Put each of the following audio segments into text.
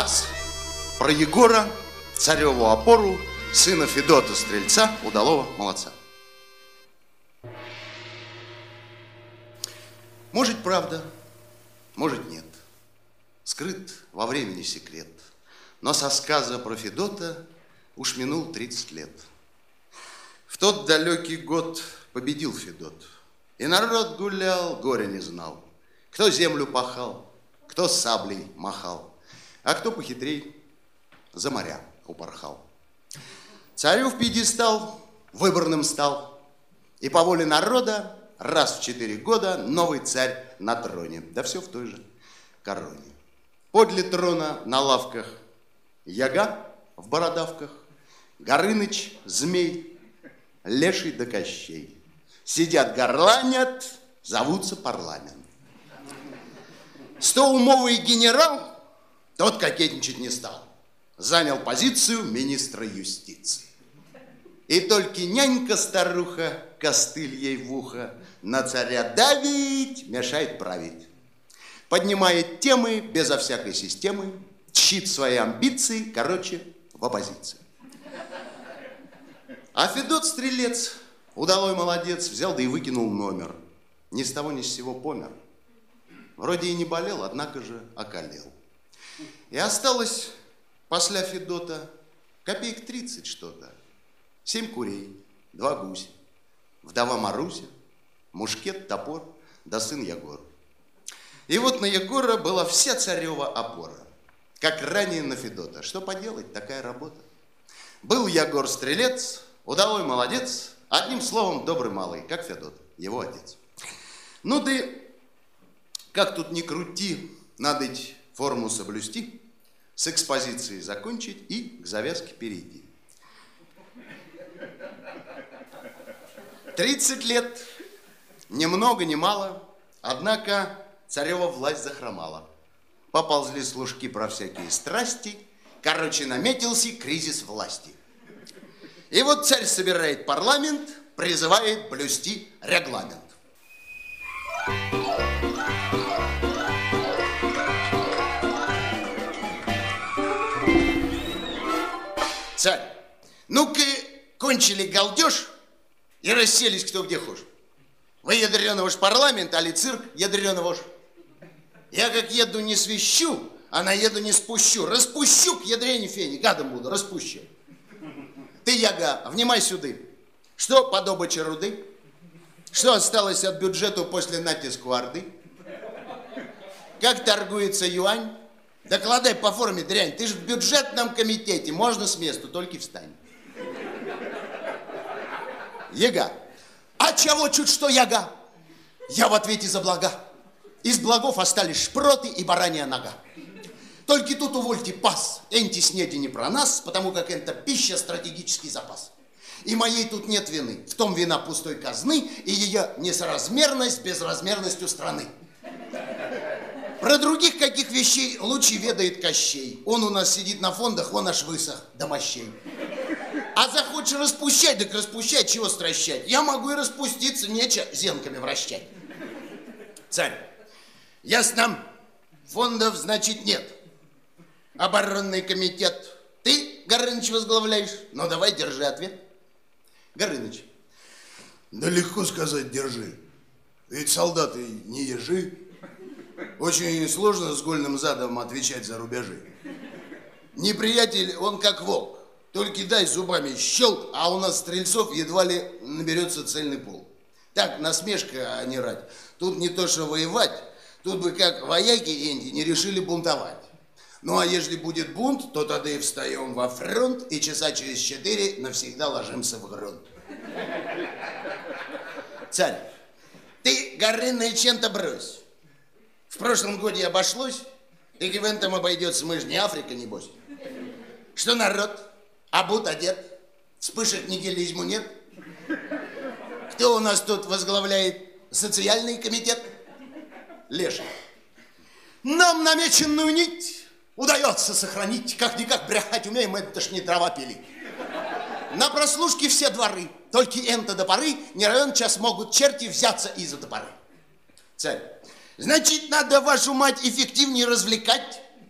Рассказ про Егора, цареву опору, сына Федота Стрельца, удалого молодца. Может, правда, может, нет. Скрыт во времени секрет. Но со сказа про Федота уж минул 30 лет. В тот далекий год победил Федот. И народ гулял, горя не знал. Кто землю пахал, кто саблей махал, а кто похитрей за моря упорхал. Царю в пьедестал выборным стал, и по воле народа раз в 4 года новый царь на троне, да все в той же короне. Подле трона на лавках Яга в бородавках, Горыныч, Змей, Леший да Кощей. Сидят, горланят, зовутся парламент. Стоумовый генерал, тот кокетничать не стал, занял позицию министра юстиции. И только нянька-старуха, костыль ей в ухо, на царя давить, мешает править. Поднимает темы безо всякой системы, тщит свои амбиции, короче, в оппозиции. А Федот Стрелец, удалой молодец, взял да и выкинул номер. Ни с того ни с сего помер. Вроде и не болел, однако же околел. И осталось после Федота копеек 30 что-то. 7 курей, 2 гуся, вдова Маруся, мушкет, топор, да сын Егор. И вот на Егора была вся царева опора, как ранее на Федота. Что поделать, такая работа. Был Егор Стрелец, удалой молодец, одним словом, добрый малый, как Федот, его отец. Ну да, как тут ни крути, надо ведь форму соблюсти, с экспозицией закончить и к завязке перейти. 30 лет, ни много ни мало, однако царева власть захромала. Поползли служки про всякие страсти, короче, наметился кризис власти. И вот царь собирает парламент, призывает блюсти регламент. Царь, ну-ка, кончили галдеж и расселись кто где хошь. Вы ядреного ж парламент, али цирк ядреного ж. Я как еду не свищу, а наеду не спущу. Распущу к ядрене фени, гадом буду, распущу. Ты, Яга, внимай сюда. Что по добыче руды? Что осталось от бюджета после натиску Орды? Как торгуется юань? Докладай по форме, дрянь. Ты ж в бюджетном комитете, можно с месту, только встань. Яга. А чего чуть что, Яга? Я в ответе за блага. Из благов остались шпроты и баранья нога. Только тут увольте пас. Энти снеди не про нас, потому как это пища стратегический запас. И моей тут нет вины. В том вина пустой казны и ее несоразмерность безразмерностью страны. Про других каких вещей лучше ведает Кощей. Он у нас сидит на фондах, вон аж высох до мощей. А захочешь распущать, так распущать, чего стращать? Я могу и распуститься, нечего зенками вращать. Царь, ясно, фондов, значит, нет. Оборонный комитет ты, Горыныч, возглавляешь? Ну, давай, держи ответ. Горыныч. Да легко сказать, держи. Ведь солдаты не ежи. Очень сложно с гольным задом отвечать за рубежи. Неприятель, он как волк. Только дай зубами щелк, а у нас стрельцов едва ли наберется цельный пол. Так, насмешка, а не рать. Тут не то что воевать, тут бы как вояки энди не решили бунтовать. Ну а если будет бунт, то тогда и встаем во фронт, и часа через 4 навсегда ложимся в грунт. Царь, ты, Горыныч, чем-то брось. В прошлом годе обошлось, и в этом обойдется, мы же не Африка, небось. Что народ? Обут, одет? Вспышек нигилизму нет? Кто у нас тут возглавляет социальный комитет? Леший. Нам намеченную нить удается сохранить. Как-никак брехать умеем, это ж не дрова пилить. На прослушке все дворы, только энто до поры не равен час могут черти взяться из-за топоры. Царь. Значит, надо вашу мать эффективнее развлекать.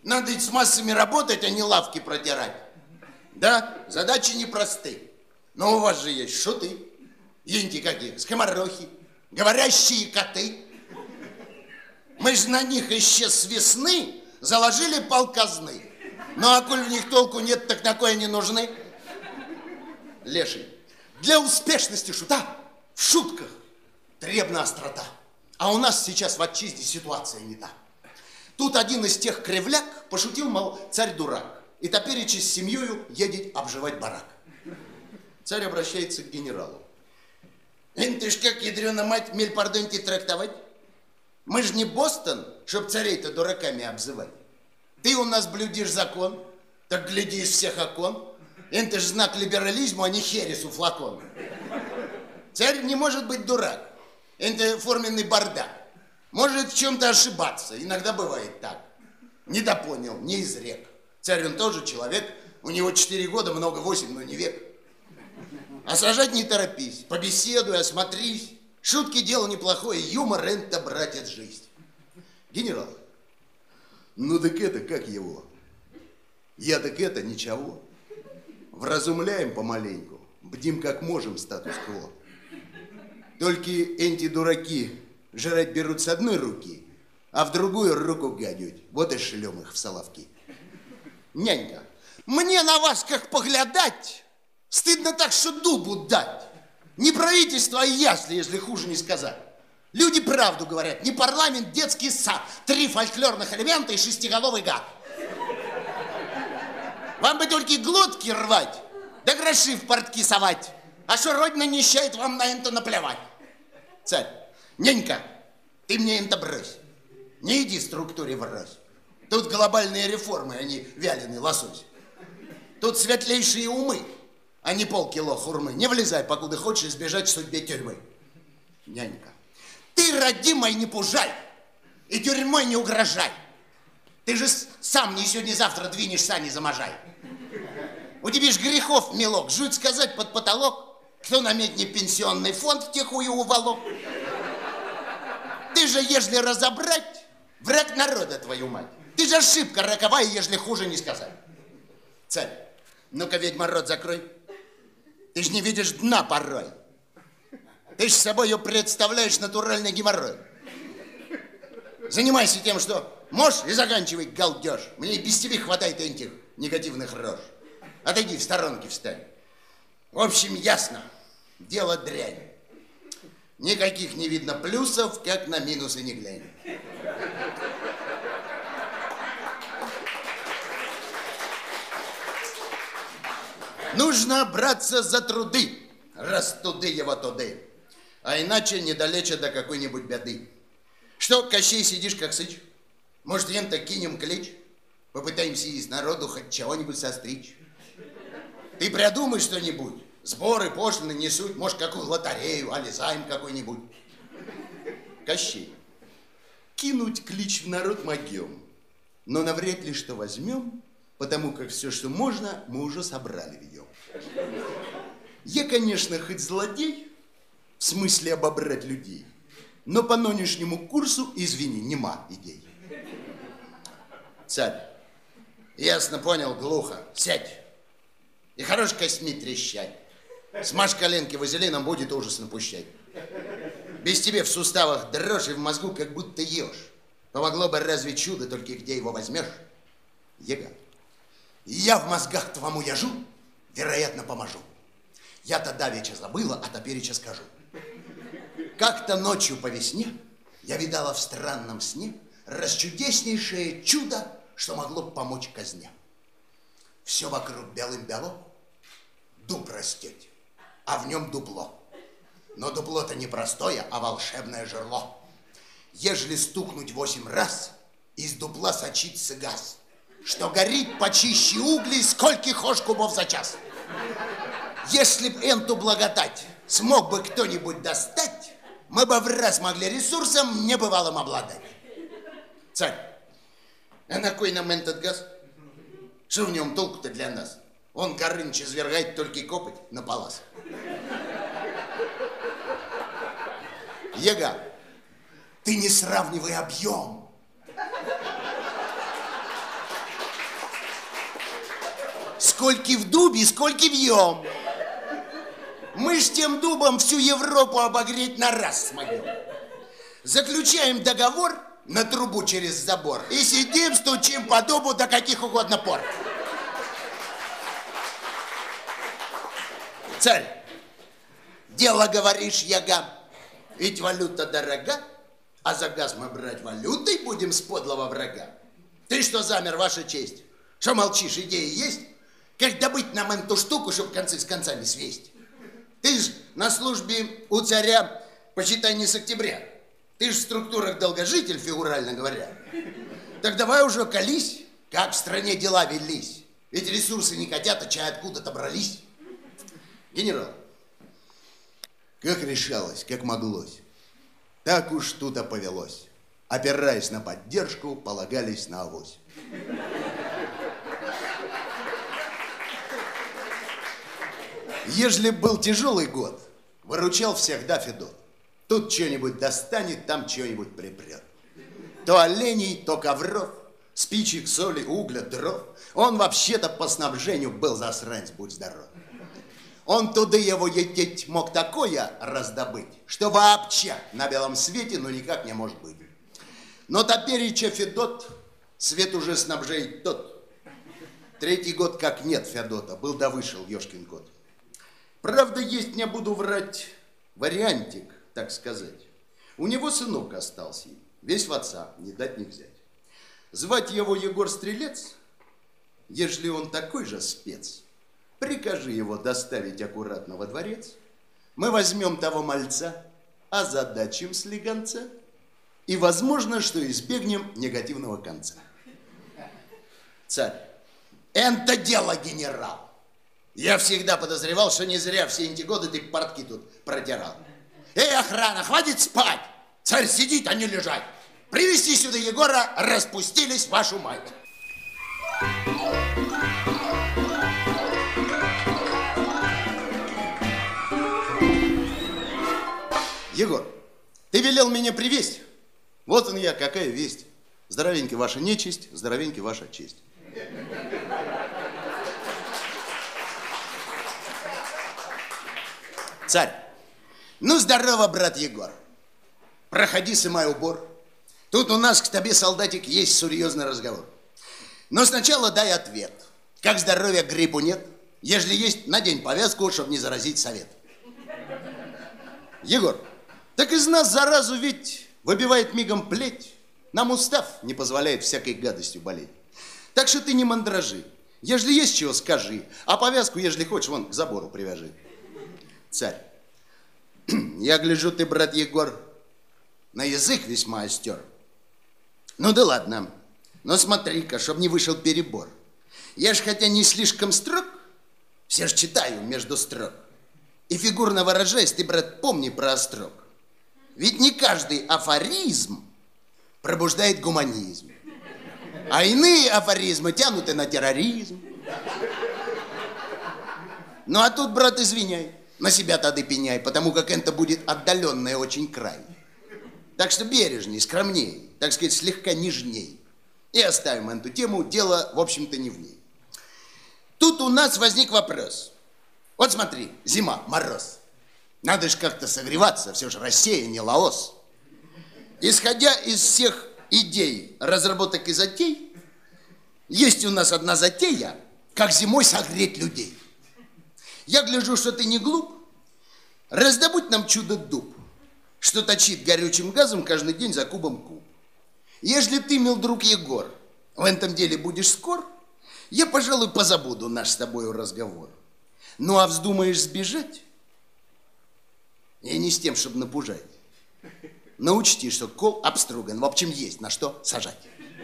Надо ведь с массами работать, а не лавки протирать. Да, задачи непросты. Но у вас же есть шуты, енти какие, скоморохи, говорящие коты. Мы же на них еще с весны заложили полказны. Ну, а коль в них толку нет, так на кой они нужны? Леший, для успешности шута в шутках требна острота. А у нас сейчас в отчизне ситуация не та. Тут один из тех кривляк пошутил, мол, царь дурак. И топереча с семьёю едет обживать барак. Царь обращается к генералу. Ты ж как, ядрёна мать, мельпардоньте трактовать? Мы ж не Бостон, чтоб царей-то дураками обзывать. Ты у нас блюдишь закон, так гляди из всех окон. Это ж знак либерализму, а не хересу флакон. Царь не может быть дурак. Это форменный бардак. Может в чем-то ошибаться. Иногда бывает так. Недопонял, не изрек. Царь он тоже человек. У него 4 года, много 8, но не век. А сажать не торопись. Побеседуй, осмотрись. Шутки дело неплохое. Юмор это, братец, жизнь. Генерал. Ну так это как его? Я так это ничего. Вразумляем помаленьку. Бдим как можем статус-кво. Только эти дураки жрать берут с одной руки, а в другую руку гадят. Вот и шлем их в соловки. Нянька, мне на вас как поглядать, стыдно так, что дубу дать. Не правительство, а ясли, если хуже не сказать. Люди правду говорят, не парламент, детский сад, 3 фольклорных элемента и 6-головый гад. Вам бы только глотки рвать, да гроши в портки совать. А что родина нищает, вам на это наплевать. Царь, нянька, ты мне это брось. Не иди структуре врозь. Тут глобальные реформы, а не вяленый лосось. Тут светлейшие умы, а не полкило хурмы. Не влезай, покуда хочешь избежать судьбе тюрьмы. Нянька, ты, родимой, не пужай и тюрьмой не угрожай. Ты же сам не сегодня-завтра двинешь сани заможай. У тебя ж грехов мелок, жуть сказать под потолок. Кто на медне пенсионный фонд втихую уволок? Ты же, ежели разобрать, враг народа, твою мать. Ты же ошибка роковая, ежели хуже не сказать. Царь, ну-ка, ведьма, рот закрой. Ты ж не видишь дна порой. Ты ж с собой ее представляешь натуральный геморрой. Занимайся тем, что можешь, и заканчивай галдеж. Мне и без тебя хватает этих негативных рож. Отойди в сторонке, встань. В общем, ясно, дело дрянь. Никаких не видно плюсов, как на минусы не глянь. Нужно браться за труды, раз туды его туды. А иначе недалече до какой-нибудь беды. Что, Кощей, сидишь как сыч? Может, ем-то кинем клич? Попытаемся из народу хоть чего-нибудь состричь. Ты придумай что-нибудь. Сборы, пошлины не суть. Может, какую лотерею, али займ какой-нибудь. Кощей. Кинуть клич в народ могем. Но навряд ли что возьмем, потому как все, что можно, мы уже собрали ведем. Я, конечно, хоть злодей, в смысле обобрать людей, но по нынешнему курсу, извини, нема идей. Царь. Ясно понял, глухо. Сядь. И хорош костьми трещать. Смажь коленки вазелином, будет ужас напущать. Без тебя в суставах дрожь и в мозгу как будто ешь. Помогло бы разве чудо, только где его возьмешь? Ега. Я в мозгах твому яжу, вероятно, поможу. Я-то давеча забыла, а топереча скажу. Как-то ночью по весне я видала в странном сне расчудеснейшее чудо, что могло бы помочь казне. Все вокруг белым-бело, дуб растет, а в нем дупло. Но дупло-то не простое, а волшебное жерло. Ежели стукнуть 8 раз, из дупла сочится газ, что горит почище углей, сколько хошь кубов за час. Если б эту благодать смог бы кто-нибудь достать, мы бы в раз могли ресурсом небывалым обладать. Царь, а на кой нам этот газ? Что в нем толку-то для нас? Он Горыныч извергает только копоть на палас. Ега, ты не сравнивай объем. скольки в дубе, скольки вьем. Мы ж тем дубом всю Европу обогреть на раз смогем. Заключаем договор на трубу через забор и сидим, стучим по дубу до каких угодно пор. Царь, дело говоришь, яга, ведь валюта дорога, а за газ мы брать валютой будем с подлого врага. Ты что замер, ваша честь? Что молчишь, идеи есть? Как добыть нам эту штуку, чтобы концы с концами свесть? Ты ж на службе у царя, почитай, не с октября. Ты ж в структурах долгожитель, фигурально говоря. Так давай уже колись, как в стране дела велись. Ведь ресурсы не хотят, а чай откуда-то брались. Генерал, как решалось, как моглось, так уж тут-то повелось. Опираясь на поддержку, полагались на авось. Ежели был тяжелый год, выручал всегда Федот. Тут что-нибудь достанет, там что-нибудь припрет. То оленей, то ковров, спичек, соли, угля, дров. Он вообще-то по снабжению был засранец, будь здоров. Он туда его ететь мог такое раздобыть, что вообще на белом свете ну никак не может быть. Но топереча Федот свет уже снабжает тот. 3-й год как нет Федота, был да вышел ешкин кот. Правда, есть, не буду врать, вариантик, так сказать. У него сынок остался, весь в отца, не дать не взять. Звать его Егор Стрелец, ежели он такой же спец, прикажи его доставить аккуратно во дворец. Мы возьмем того мальца, озадачим слегонца, и возможно, что избегнем негативного конца. Царь, это дело, генерал. Я всегда подозревал, что не зря все эти годы ты портки тут протирал. Эй, охрана, хватит спать! Царь сидит, а не лежать. Привести сюда Егора, распустились, вашу мать. Егор, ты велел меня привезть. Вот он я, какая весть. Здоровенький ваша нечисть, здоровенький ваша честь. Царь, ну здорово, брат Егор. Проходи, сымай убор. Тут у нас к тебе, солдатик, есть серьезный разговор. Но сначала дай ответ. Как здоровья, гриппу нет? Ежели есть, надень повязку, чтобы не заразить совет. Егор, так из нас заразу ведь выбивает мигом плеть. Нам устав не позволяет всякой гадостью болеть. Так что ты не мандражи. Ежели есть чего, скажи. А повязку, ежели хочешь, вон к забору привяжи. Царь, я гляжу, ты, брат Егор, на язык весьма остер. Ну да ладно, но смотри-ка, чтоб не вышел перебор. Я ж хотя не слишком строг, все ж читаю между строк. И фигурно выражаясь, ты, брат, помни про острог. Ведь не каждый афоризм пробуждает гуманизм. А иные афоризмы тянут и на терроризм. Ну а тут, брат, извиняй, на себя тогда пеняй, потому как это будет отдаленный очень край. Так что бережней, скромней, так сказать, слегка нежней. И оставим эту тему, дело, в общем-то, не в ней. Тут у нас возник вопрос. Вот смотри, зима, мороз. Надо же как-то согреваться, все же Россия, не Лаос. Исходя из всех идей, разработок и затей, есть у нас одна затея, как зимой согреть людей. Я гляжу, что ты не глуп, раздобудь нам чудо-дуб, что точит горючим газом каждый день за кубом куб. Ежели ты, мил друг Егор, в этом деле будешь скор, я, пожалуй, позабуду наш с тобою разговор. Ну, а вздумаешь сбежать, и не с тем, чтобы напужать, но учти, что кол обструган, в общем, есть на что сажать.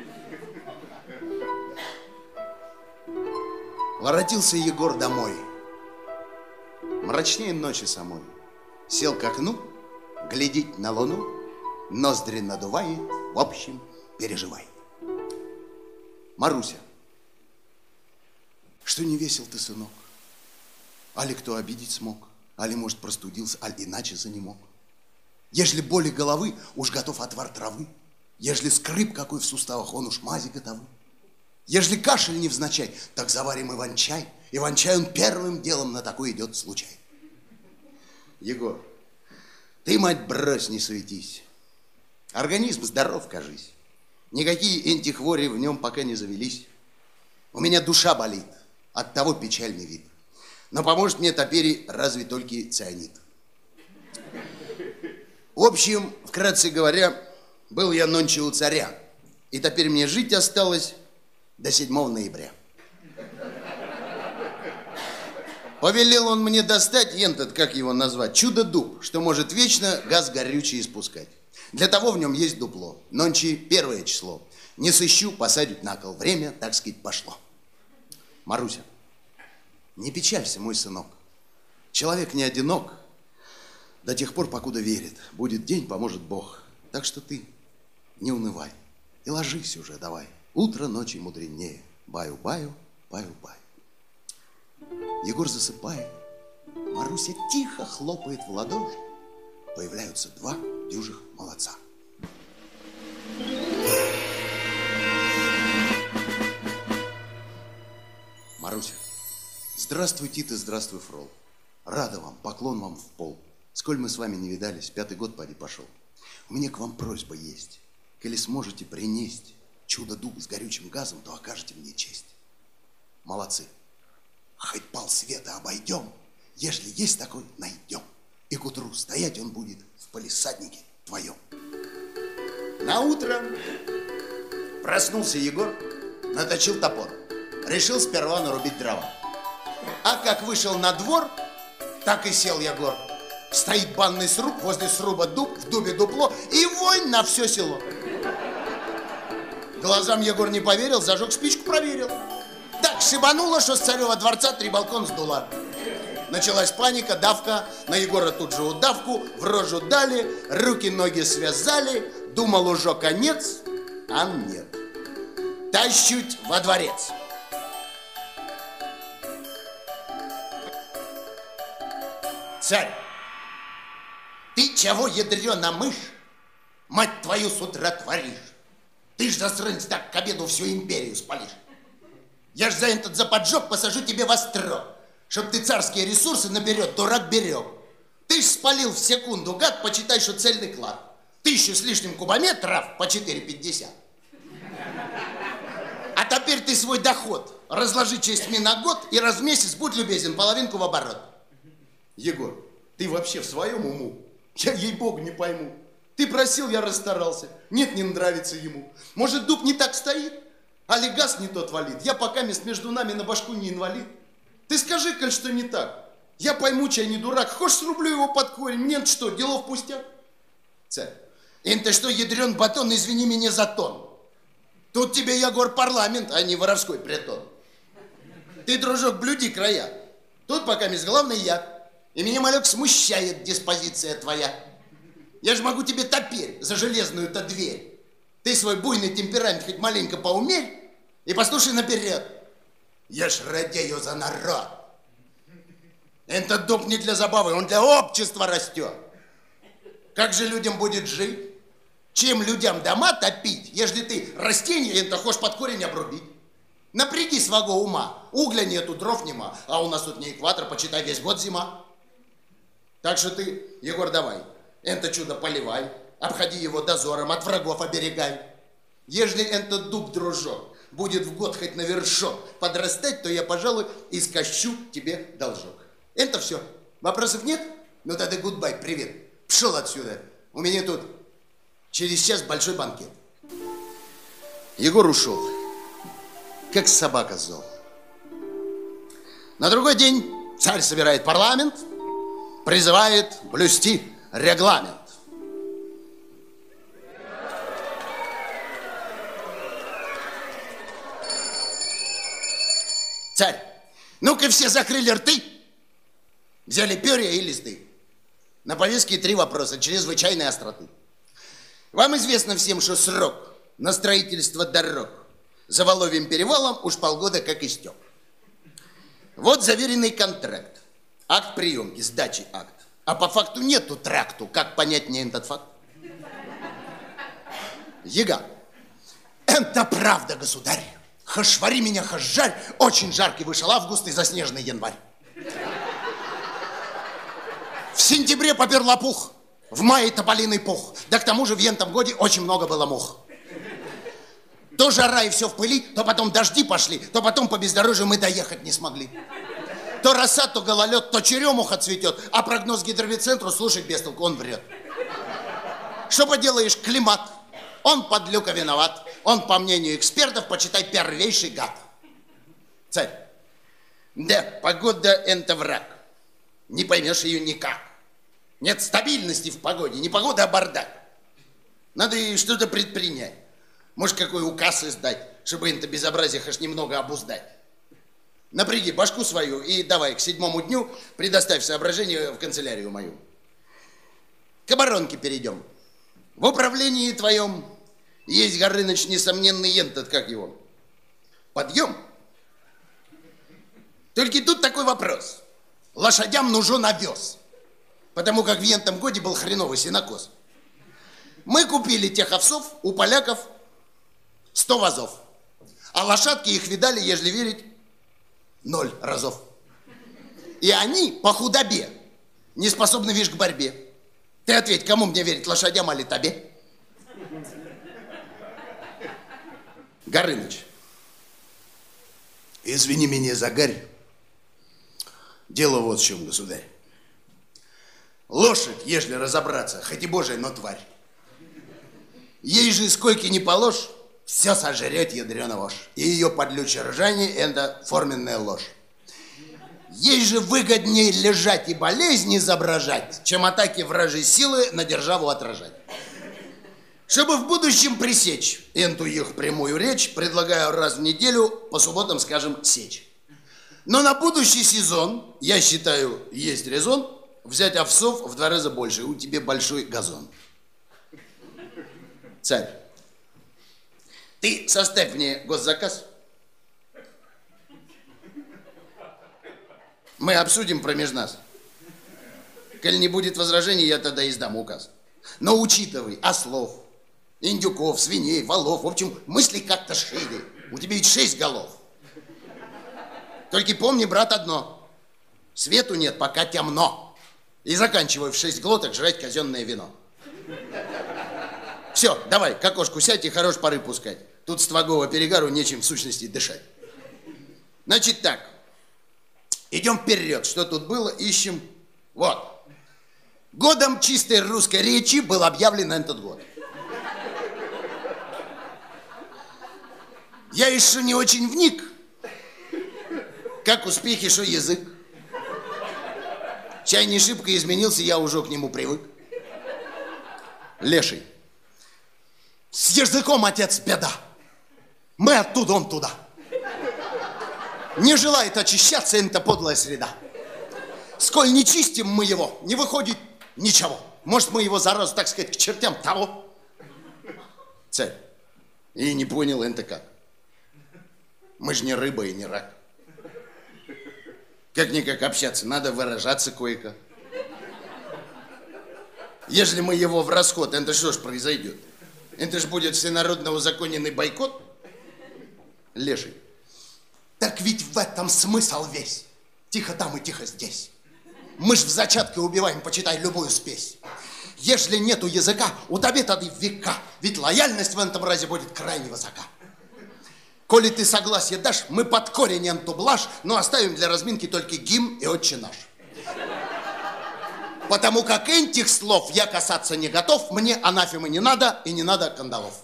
Воротился Егор домой. Мрачнее ночи самой. Сел к окну, глядит на луну, ноздри надувает, в общем, переживает. Маруся, что не весел ты, сынок? Али кто обидеть смог? Али, может, простудился, аль иначе занемог? Ежели боли головы, уж готов отвар травы. Ежели скрип какой в суставах, он уж мази готовы. Ежели кашель невзначай, так заварим иван-чай. Иван-чай он первым делом на такой идет случай. Егор, ты, мать, брось, не суетись. Организм здоров, кажись. Никакие антихвори в нем пока не завелись. У меня душа болит, оттого печальный вид. Но поможет мне теперь разве только цианид. В общем, вкратце говоря, был я нонче у царя. И теперь мне жить осталось до 7 ноября. Повелел он мне достать, ентот, как его назвать, чудо-дуб, что может вечно газ горючий испускать. Для того в нем есть дупло. Нонче 1 число. Не сыщу, посадить на кол. Время, так сказать, пошло. Маруся, не печалься, мой сынок. Человек не одинок до тех пор, покуда верит. Будет день, поможет Бог. Так что ты не унывай и ложись уже давай. Утро ночи мудренее. Баю-баю, баю-баю. Егор засыпает. Маруся тихо хлопает в ладоши. Появляются 2 дюжих молодца. Маруся, здравствуй, Тита, здравствуй, Фрол. Рада вам, поклон вам в пол. Сколь мы с вами не видались, 5-й год поди пошел. У меня к вам просьба есть. Коли сможете принести чудо-дуб с горючим газом, то окажете мне честь. Молодцы. Хоть полсвета обойдем, ежели есть такой, найдем. И к утру стоять он будет в палисаднике твоем. Наутро проснулся Егор, наточил топор. Решил сперва нарубить дрова. А как вышел на двор, так и сел Егор. Стоит банный сруб, возле сруба дуб, в дубе дупло, и вонь на все село. Глазам Егор не поверил, зажег спичку, проверил. Так шибануло, что с царева дворца 3 балкона сдуло. Началась паника, давка, на Егора тут же удавку, в рожу дали, руки-ноги связали, думал уже конец, а нет. Тащут во дворец. Царь, ты чего, ядрёна мышь, мать твою, с утра творишь? Ты ж, засранец, так к обеду всю империю спалишь. Я ж за этот за поджог посажу тебе во строк, чтоб ты царские ресурсы наперед, дурак, берег. Ты ж спалил в секунду, гад, почитай, что цельный клад. 1000 с лишним кубометров по 4,50. А теперь ты свой доход разложи частями на год и раз в месяц, будь любезен, половинку в оборот. Егор, ты вообще в своем уму? Я, ей-богу, не пойму. Ты просил, я расстарался. Нет, не нравится ему. Может, дуб не так стоит? Али газ не тот валит? Я пока между нами на башку не инвалид. Ты скажи, коль что не так. Я пойму, чай не дурак. Хочешь, срублю его под корень? Мне что, делов пустяк? Царь, это что, ядрен батон, извини меня за тон. Тут тебе, Егор, парламент, а не воровской притон. Ты, дружок, блюди края. Тут пока главный я. И меня, малек, смущает диспозиция твоя. Я же могу тебе теперь за железную-то дверь. Ты свой буйный темперамент хоть маленько поумерь и послушай наперед. Я ж радею за народ. Этот дуб не для забавы, он для общества растет. Как же людям будет жить? Чем людям дома топить, ежели ты растение это хочешь под корень обрубить? Напряги своего ума. Угля нету, дров нема, а у нас тут не экватор, почитай, весь год зима. Так что ты, Егор, давай, это чудо поливай, обходи его дозором, от врагов оберегай. Ежели этот дуб, дружок, будет в год хоть на вершок подрастать, то я, пожалуй, и скощу тебе должок. Это все. Вопросов нет? Ну тогда гудбай, привет. Пшел отсюда. У меня тут через час большой банкет. Егор ушел, как собака зол. На другой день царь собирает парламент, призывает блюсти регламент. Царь, ну-ка все закрыли рты, взяли перья и листы. На повестке 3 вопроса чрезвычайной остроты. Вам известно всем, что срок на строительство дорог за Воловьим перевалом уж полгода как истек. Вот заверенный контракт, акт приемки, сдачи акт. А по факту нету тракту. Как понять мне этот факт? Ега, это правда, государь. Хашвари меня, хашжарь, очень жаркий вышел август и заснеженный январь. В сентябре попер лопух, в мае тополиный пух, да к тому же в ентом годе очень много было мух. То жара и все в пыли, то потом дожди пошли, то потом по бездорожью мы доехать не смогли. То роса, то гололед, то черемуха цветет, а прогноз гидровицентру слушать без толку, он врет. Что поделаешь, климат, он подлюка виноват, он, по мнению экспертов, почитай, первейший гад. Царь, да, погода – это враг, не поймешь ее никак. Нет стабильности в погоде, не погода, а бардак. Надо и что-то предпринять. Может, какой указ издать, чтобы это безобразие хоть немного обуздать. Напряги башку свою и давай к 7-му дню предоставь соображение в канцелярию мою. К оборонке перейдем. В управлении твоем есть, Горыныч, несомненный ентот, как его, подъем. Только тут такой вопрос. Лошадям нужен овес, потому как в ентом годе был хреновый сенокос. Мы купили тех овсов у поляков 100 вазов, а лошадки их видали, ежели верить, 0 разов. И они по худобе не способны, видишь, к борьбе. Ты ответь, кому мне верить, лошадям или тебе? Горыныч, извини меня за гарь. Дело вот в чем, государь. Лошадь, ежели разобраться, хоть и божия, но тварь. Ей же сколько ни положь, все сожрет ядрёна вошь. И ее подлючее ржание – это форменная ложь. Ей же выгоднее лежать и болезни изображать, чем атаки вражьей силы на державу отражать. Чтобы в будущем пресечь эту их прямую речь, предлагаю раз в неделю, по субботам, скажем, сечь. Но на будущий сезон, я считаю, есть резон взять овсов в 2 раза больше. У тебя большой газон. Царь, ты составь мне госзаказ. Мы обсудим промеж нас. Коль не будет возражений, я тогда издам указ. Но учитывай ослов, индюков, свиней, волов. В общем, мысли как-то шире. У тебя ведь 6 голов. Только помни, брат, одно. Свету нет, пока темно. И заканчивай в 6 глоток жрать казенное вино. Все, давай, к окошку сядь и хорош пары пускать. Тут с твоего перегару нечем в сущности дышать. Значит так, идем вперед. Что тут было, ищем. Вот. Годом чистой русской речи был объявлен этот год. Я еще не очень вник, как успехи, что язык. Чай не шибко изменился, я уже к нему привык. Леший. С языком, отец, беда. Мы оттуда, он туда. Не желает очищаться эта подлая среда. Сколь не чистим мы его, не выходит ничего. Может, мы его заразу, так сказать, к чертям того. Царь, и не понял это как. Мы же не рыба и не рак. Как-никак общаться, надо выражаться кое-как. Если мы его в расход, это что ж произойдет? Это ж будет всенародно узаконенный бойкот? Леший. Так ведь в этом смысл весь. Тихо там и тихо здесь. Мы ж в зачатке убиваем, почитай, любую спесь. Ежели нету языка, у тебя тогда века. Ведь лояльность в этом разе будет крайне высока. Коли ты согласие дашь, мы под корень эту блажь, но оставим для разминки только гимн и отче наш. Потому как этих слов я касаться не готов, мне анафемы не надо и не надо кандалов.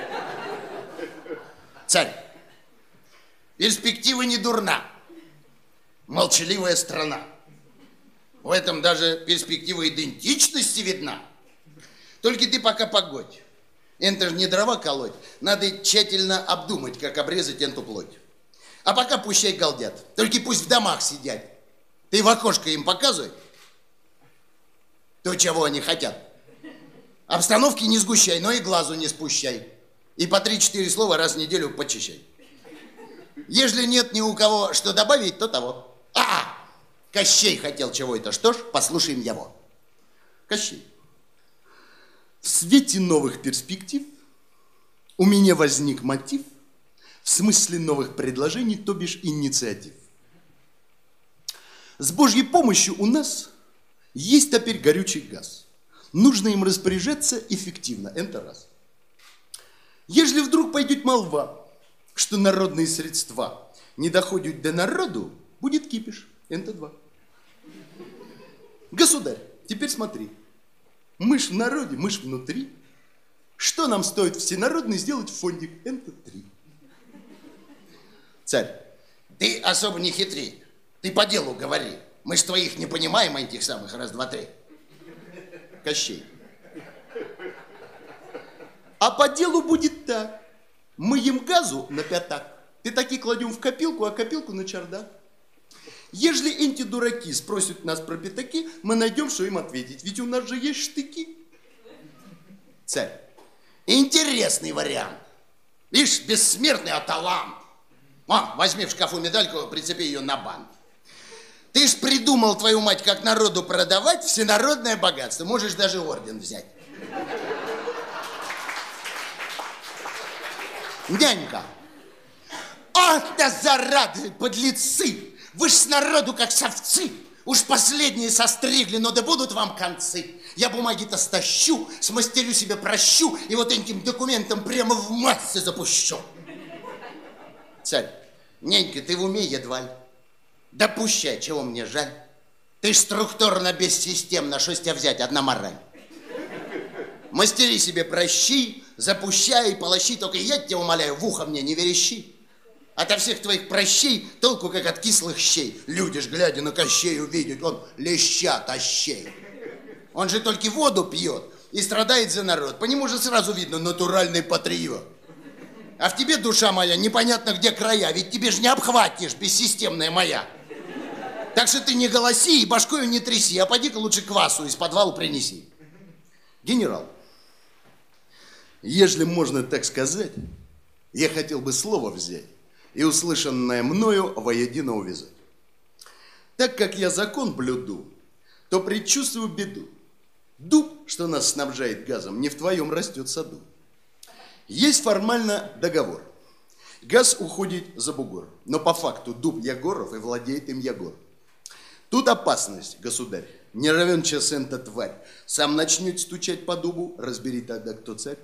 Царь, перспектива не дурна. Молчаливая страна. В этом даже перспектива идентичности видна. Только ты пока погодь. Это же не дрова колоть. Надо тщательно обдумать, как обрезать эту плоть. А пока пущай галдят. Только пусть в домах сидят. Ты в окошко им показывай то, чего они хотят. Обстановки не сгущай, но и глазу не спущай. И по 3-4 слова раз в неделю почищай. Ежели нет ни у кого что добавить, то того. Кощей хотел чего это. Что ж, послушаем его. Кощей. В свете новых перспектив у меня возник мотив В смысле новых предложений, то бишь инициатив. С Божьей помощью у нас есть теперь горючий газ. Нужно им распоряжаться эффективно. Это раз. Ежели вдруг пойдет молва, что народные средства не доходят до народу, будет кипиш. Это два. Государь, теперь смотри. Мышь в народе, мышь внутри. Что нам стоит всенародный сделать фондик? Это три. Царь, ты особо не хитри. Ты по делу говори. Мы ж твоих не понимаем, этих самых раз, два, три. Кощей. А по делу будет так. Мы им газу на пятак. Пятаки кладем в копилку, а копилку на чердак. Ежели эти дураки спросят нас про пятаки, мы найдем, что им ответить. Ведь у нас же есть штыки. Царь, интересный вариант. Видишь, бессмертный аталант. Возьми в шкафу медальку, прицепи ее на бант. Ты ж придумал, твою мать, как народу продавать всенародное богатство. Можешь даже орден взять. Нянька. Ах, да зарады, подлецы! Вы ж с народу как совцы. Уж последние состригли, но да будут вам концы. Я бумаги-то стащу, смастерю себе прощу и вот этим документом прямо в массы запущу. Царь, нянька, ты в уме едва ли? Да пущай, чего мне жаль. Ты ж структурно бессистемно, что с тебя взять, одна мораль. Мастери себе прощи, запущай и полощи, только я тебя умоляю, в ухо мне не верещи. Ото всех твоих прощей толку, как от кислых щей. Люди ж, глядя на Кощей, увидят, он леща тащей. Он же только воду пьет и страдает за народ. По нему же сразу видно, натуральный патриот. А в тебе, душа моя, непонятно где края, ведь тебе ж не обхватишь, бессистемная моя. Так что ты не голоси и башкою не тряси, а поди-ка лучше квасу из подвала принеси. Генерал, ежели можно так сказать, я хотел бы слово взять и услышанное мною воедино увязать. Так как я закон блюду, то предчувствую беду. Дуб, что нас снабжает газом, не в твоем растет саду. Есть формально договор. Газ уходит за бугор, но по факту дуб Ягоров и владеет им Ягор. Тут опасность, государь. Не равен час эта тварь. Сам начнет стучать по дубу, разбери тогда, кто царь.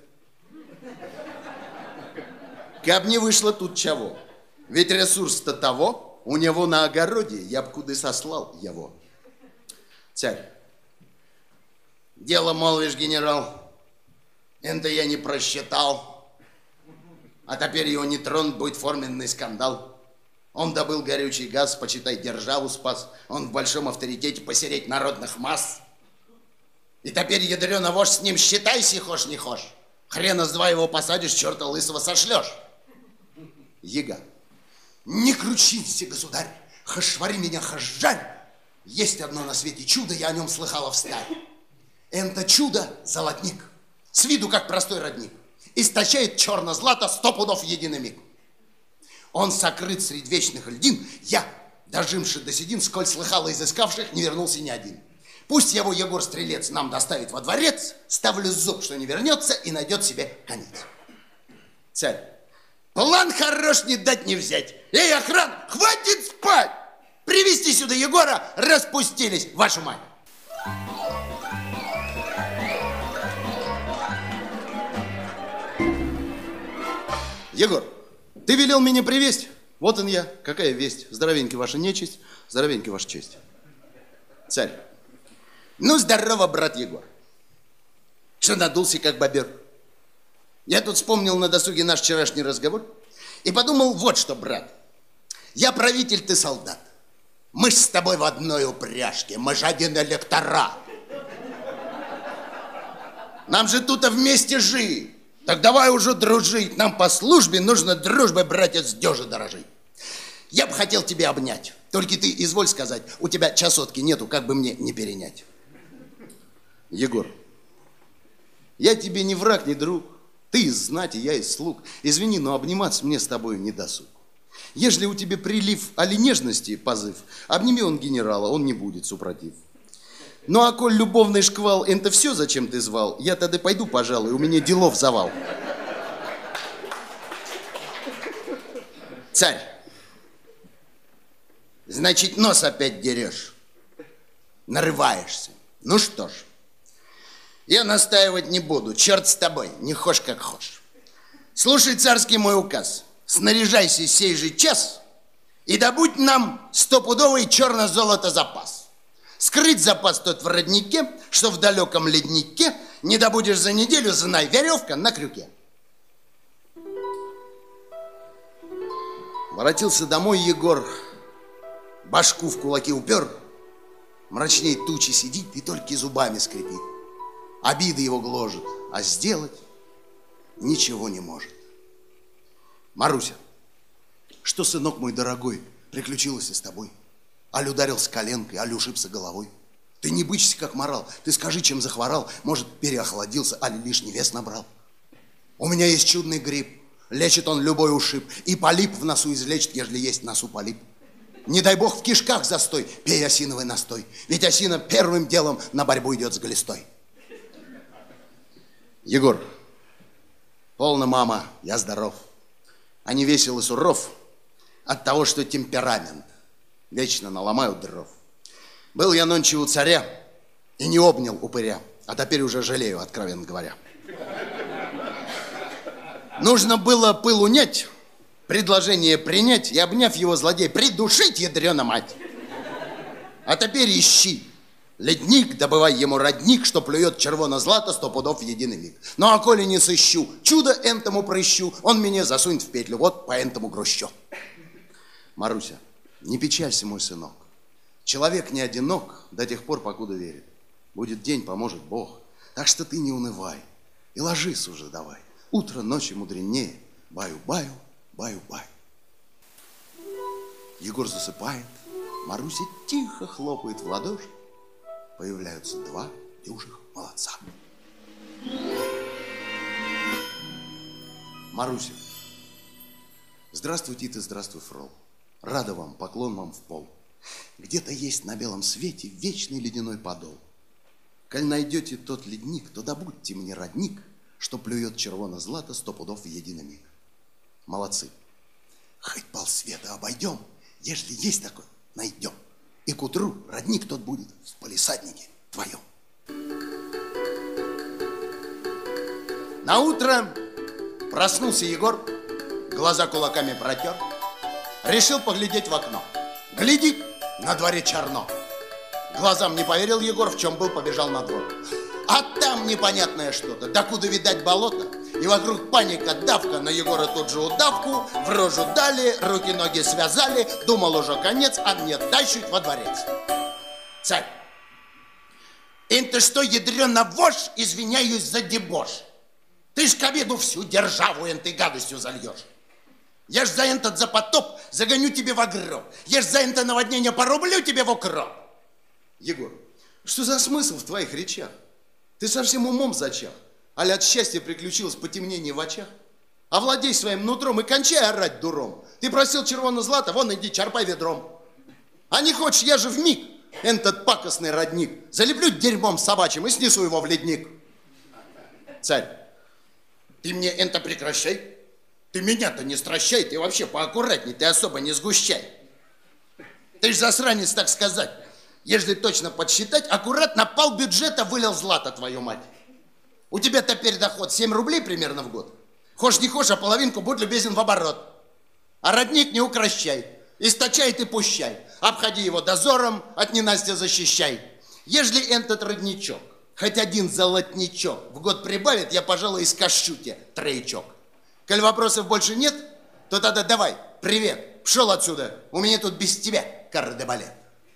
Каб не вышло тут чего. Ведь ресурс-то того, у него на огороде, я б куда сослал его. Царь, дело молвишь, генерал, это я не просчитал. А теперь его не тронут, будет форменный скандал. Он добыл горючий газ, почитай, державу спас. Он в большом авторитете посереть народных масс. И теперь, ядрёна вождь, с ним считайся, хошь не хошь. Хрена с два его посадишь, черта лысого сошлешь. Яга. Не кручинься, государь, хошвари меня, хожжарь. Есть одно на свете чудо, я о нем слыхала встарь. Это чудо — золотник. С виду как простой родник. Источает черно-злато 100 пудов в единый миг. Он сокрыт среди вечных льдин. Я, дожимши до седин, сколь слыхала изыскавших, не вернулся ни один. Пусть его Егор-стрелец нам доставит во дворец, ставлю зуб, что не вернется и найдет себе конец. Царь, план хорош, не дать не взять. Эй, охрана, хватит спать! Привести сюда Егора, распустились, вашу мать. Егор, ты велел меня привесть. Вот он я. Какая весть? Здоровенький ваша нечисть, здоровенький ваша честь. Царь. Ну, здорово, брат Егор. Что надулся, как бобер? Я тут вспомнил на досуге наш вчерашний разговор и подумал вот что, брат. Я правитель, ты солдат. Мы ж с тобой в одной упряжке, мы же один электорат. Нам же тут вместе жить. Так давай уже дружить. Нам по службе нужно дружбой, братец, дёже дорожить. Я бы хотел тебя обнять. Только ты изволь сказать, у тебя часотки нету, как бы мне не перенять. Егор, я тебе не враг, не друг. Ты из знати, я из слуг. Извини, но обниматься мне с тобой не досуг. Ежели у тебя прилив али нежности позыв, обними он генерала, он не будет супротив. Ну а коль любовный шквал, это все, зачем ты звал, я тогда пойду, пожалуй, у меня делов завал. Царь, значит, нос опять дерешь, нарываешься. Ну что ж, я настаивать не буду, черт с тобой, не хошь как хошь. Слушай царский мой указ, снаряжайся сей же час и добудь нам стопудовый черно-золото запас. Скрыть запас тот в роднике, что в далеком леднике, не добудешь за неделю, знай, веревка на крюке. Воротился домой Егор, башку в кулаки упер, мрачнее тучи сидит и только зубами скрипит. Обида его гложет, а сделать ничего не может. Маруся, что, сынок мой дорогой, приключилось с тобой? Аль ударился коленкой, аль ушибся головой. Ты не бычься, как морал, ты скажи, чем захворал. Может, переохладился, аль лишний вес набрал. У меня есть чудный гриб, лечит он любой ушиб, и полип в носу излечит, ежели есть в носу полип. Не дай бог в кишках застой, пей осиновый настой, ведь осина первым делом на борьбу идет с глистой. Егор, полно, мама, я здоров, а не весел и суров от того, что темперамент. Вечно наломают дров. Был я нонче у царя и не обнял упыря, а теперь уже жалею, откровенно говоря. Нужно было пыл унять, предложение принять и, обняв его, злодей, придушить, ядрена мать. А теперь ищи ледник, добывай ему родник, что плюет червоно-злато 100 пудов в единый миг. Ну а коли не сыщу, чудо энтому прыщу, он меня засунет в петлю, вот по энтому грущу. Маруся, не печалься, мой сынок. Человек не одинок до тех пор, покуда верит. Будет день, поможет Бог. Так что ты не унывай и ложись уже давай. Утро ночи мудренее. Баю-баю, баю-баю. Егор засыпает. Маруся тихо хлопает в ладоши. Появляются два дюжих молодца. Маруся, здравствуйте ты, здравствуй, фрол. Рада вам, поклон вам в пол. Где-то есть на белом свете вечный ледяной подол. Коль найдете тот ледник, то добудьте мне родник, что плюет червоно-злато 100 пудов в единый миг. Молодцы. Хоть полсвета обойдем, ежели есть такой, найдем. И к утру родник тот будет в палисаднике твоем. Наутро проснулся Егор, глаза кулаками протер, решил поглядеть в окно. Глядит, на дворе черно. Глазам не поверил Егор, в чем был, побежал на двор. А там непонятное что-то, докуда видать болото, и вокруг паника, давка, на Егора тут же удавку, в рожу дали, руки-ноги связали, думал уже конец, а нет, тащут во дворец. Царь, это что, ядрёна вошь, извиняюсь за дебош? Ты ж к обеду всю державу энтой гадостью зальешь. Я ж за этот за потоп загоню тебе в гроб. Я ж за это наводнение порублю тебе в укроп. Егор, что за смысл в твоих речах? Ты совсем умом зачах? Аль от счастья приключилось потемнение в очах? Овладей своим нутром и кончай орать дуром. Ты просил червоно-злато, вон иди, черпай ведром. А не хочешь, я же вмиг этот пакостный родник залеплю дерьмом собачьим и снесу его в ледник. Царь, ты мне это прекращай. Ты меня-то не стращай, ты вообще поаккуратней, ты особо не сгущай. Ты ж засранец, так сказать. Ежели точно подсчитать, аккуратно полбюджета вылил злато, твою мать. У тебя теперь доход 7 рублей примерно в год. Хошь не хошь, а половинку будь любезен в оборот. А родник не укращай, источай ты пущай. Обходи его дозором, от ненастья защищай. Ежели этот родничок, хоть один золотничок в год прибавит, я, пожалуй, искашу тебе троечок. Коль вопросов больше нет, то тогда давай, привет, пшел отсюда, у меня тут без тебя кардебалет.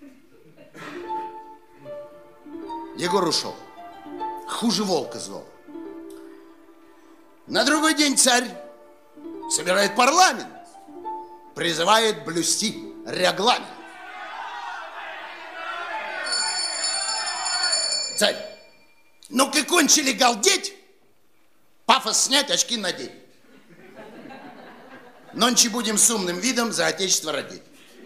Егор ушел, хуже волка злого. На другой день царь собирает парламент, призывает блюсти регламент. Царь, ну-ка кончили галдеть, пафос снять, очки надеть. Нонче будем с умным видом за отечество родить.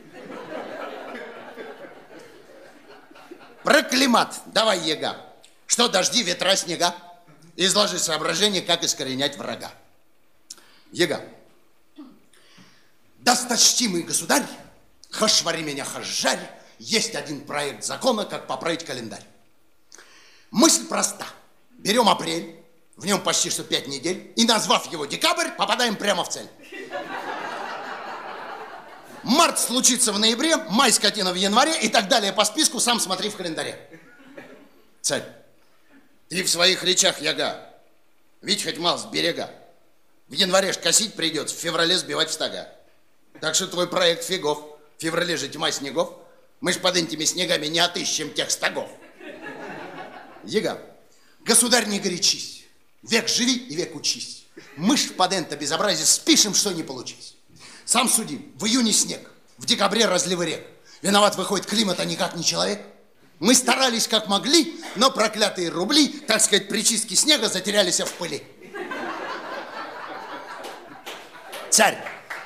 Проклимат, давай, Ега. Что дожди, ветра, снега? Изложи соображение, как искоренять врага. Ега. Досточтимый государь, хашвари меня хашжарь, есть один проект закона, как поправить календарь. Мысль проста. Берем апрель, в нем почти что 5 недель, и назвав его декабрь, попадаем прямо в цель. Март случится в ноябре, май скотина в январе и так далее по списку, сам смотри в календаре. Царь, ты в своих речах, яга, ведь хоть мал с берега. В январе ж косить придется, в феврале сбивать в стога. Так что твой проект фигов, в феврале же тьма снегов. Мы ж под этими снегами не отыщем тех стогов. Яга, государь, не горячись, век живи и век учись. Мы ж под это безобразие спишем, что не получись. Сам суди, в июне снег, в декабре разливы рек. Виноват выходит климат, а никак не человек. Мы старались как могли, но проклятые рубли, так сказать, при чистке снега затерялись в пыли. Царь,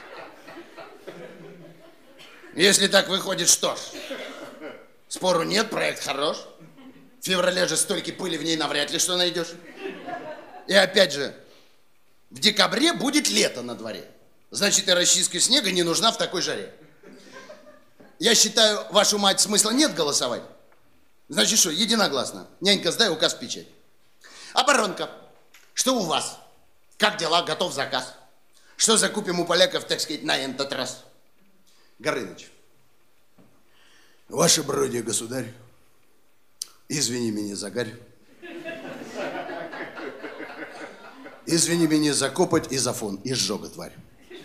если так выходит, что ж, спору нет, проект хорош. В феврале же столько пыли в ней навряд ли что найдешь. И опять же, в декабре будет лето на дворе. Значит, и расчистка снега не нужна в такой жаре. Я считаю, вашу мать, смысла нет голосовать. Значит, что, единогласно. Нянька, сдай указ в печать. Оборонка, что у вас? Как дела? Готов заказ? Что закупим у поляков, так сказать, на этот раз? Горыныч. Ваше бродие, государь, извини меня за гарь. Извини меня за копоть и за фон, и сжога, тварь.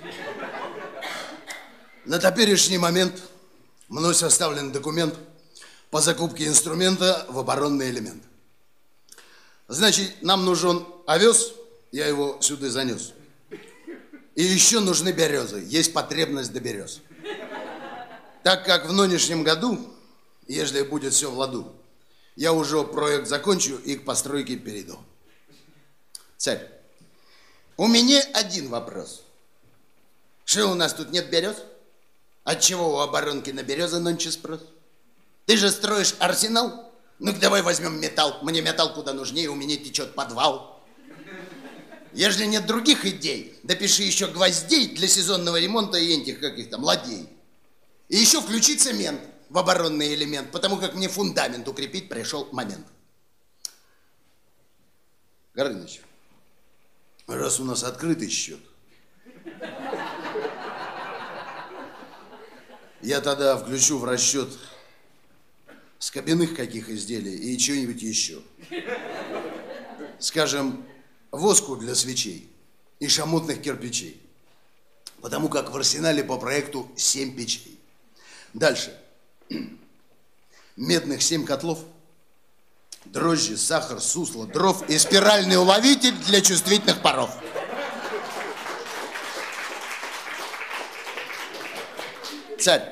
На теперешний момент мной составлен документ по закупке инструмента в оборонный элемент. Значит, нам нужен овес, я его сюда занес. И еще нужны березы, есть потребность до берез. Так как в нынешнем году, если будет все в ладу, я уже проект закончу и к постройке перейду. Царь, у меня один вопрос. Что, у нас тут нет берез? Отчего у оборонки на березы нонче спрос? Ты же строишь арсенал? Ну-ка давай возьмем металл. Мне металл куда нужнее, у меня течет подвал. Ежели нет других идей, допиши еще гвоздей для сезонного ремонта и этих, как их там, ладей. И еще включи цемент в оборонный элемент, потому как мне фундамент укрепить пришел момент. Горыныч, раз у нас открытый счет, я тогда включу в расчет скобяных каких изделий и чего-нибудь еще. Скажем, воску для свечей и шамотных кирпичей. Потому как в арсенале по проекту 7 печей. Дальше. Медных 7 котлов, дрожжи, сахар, сусло, дров и спиральный уловитель для чувствительных паров. Царь,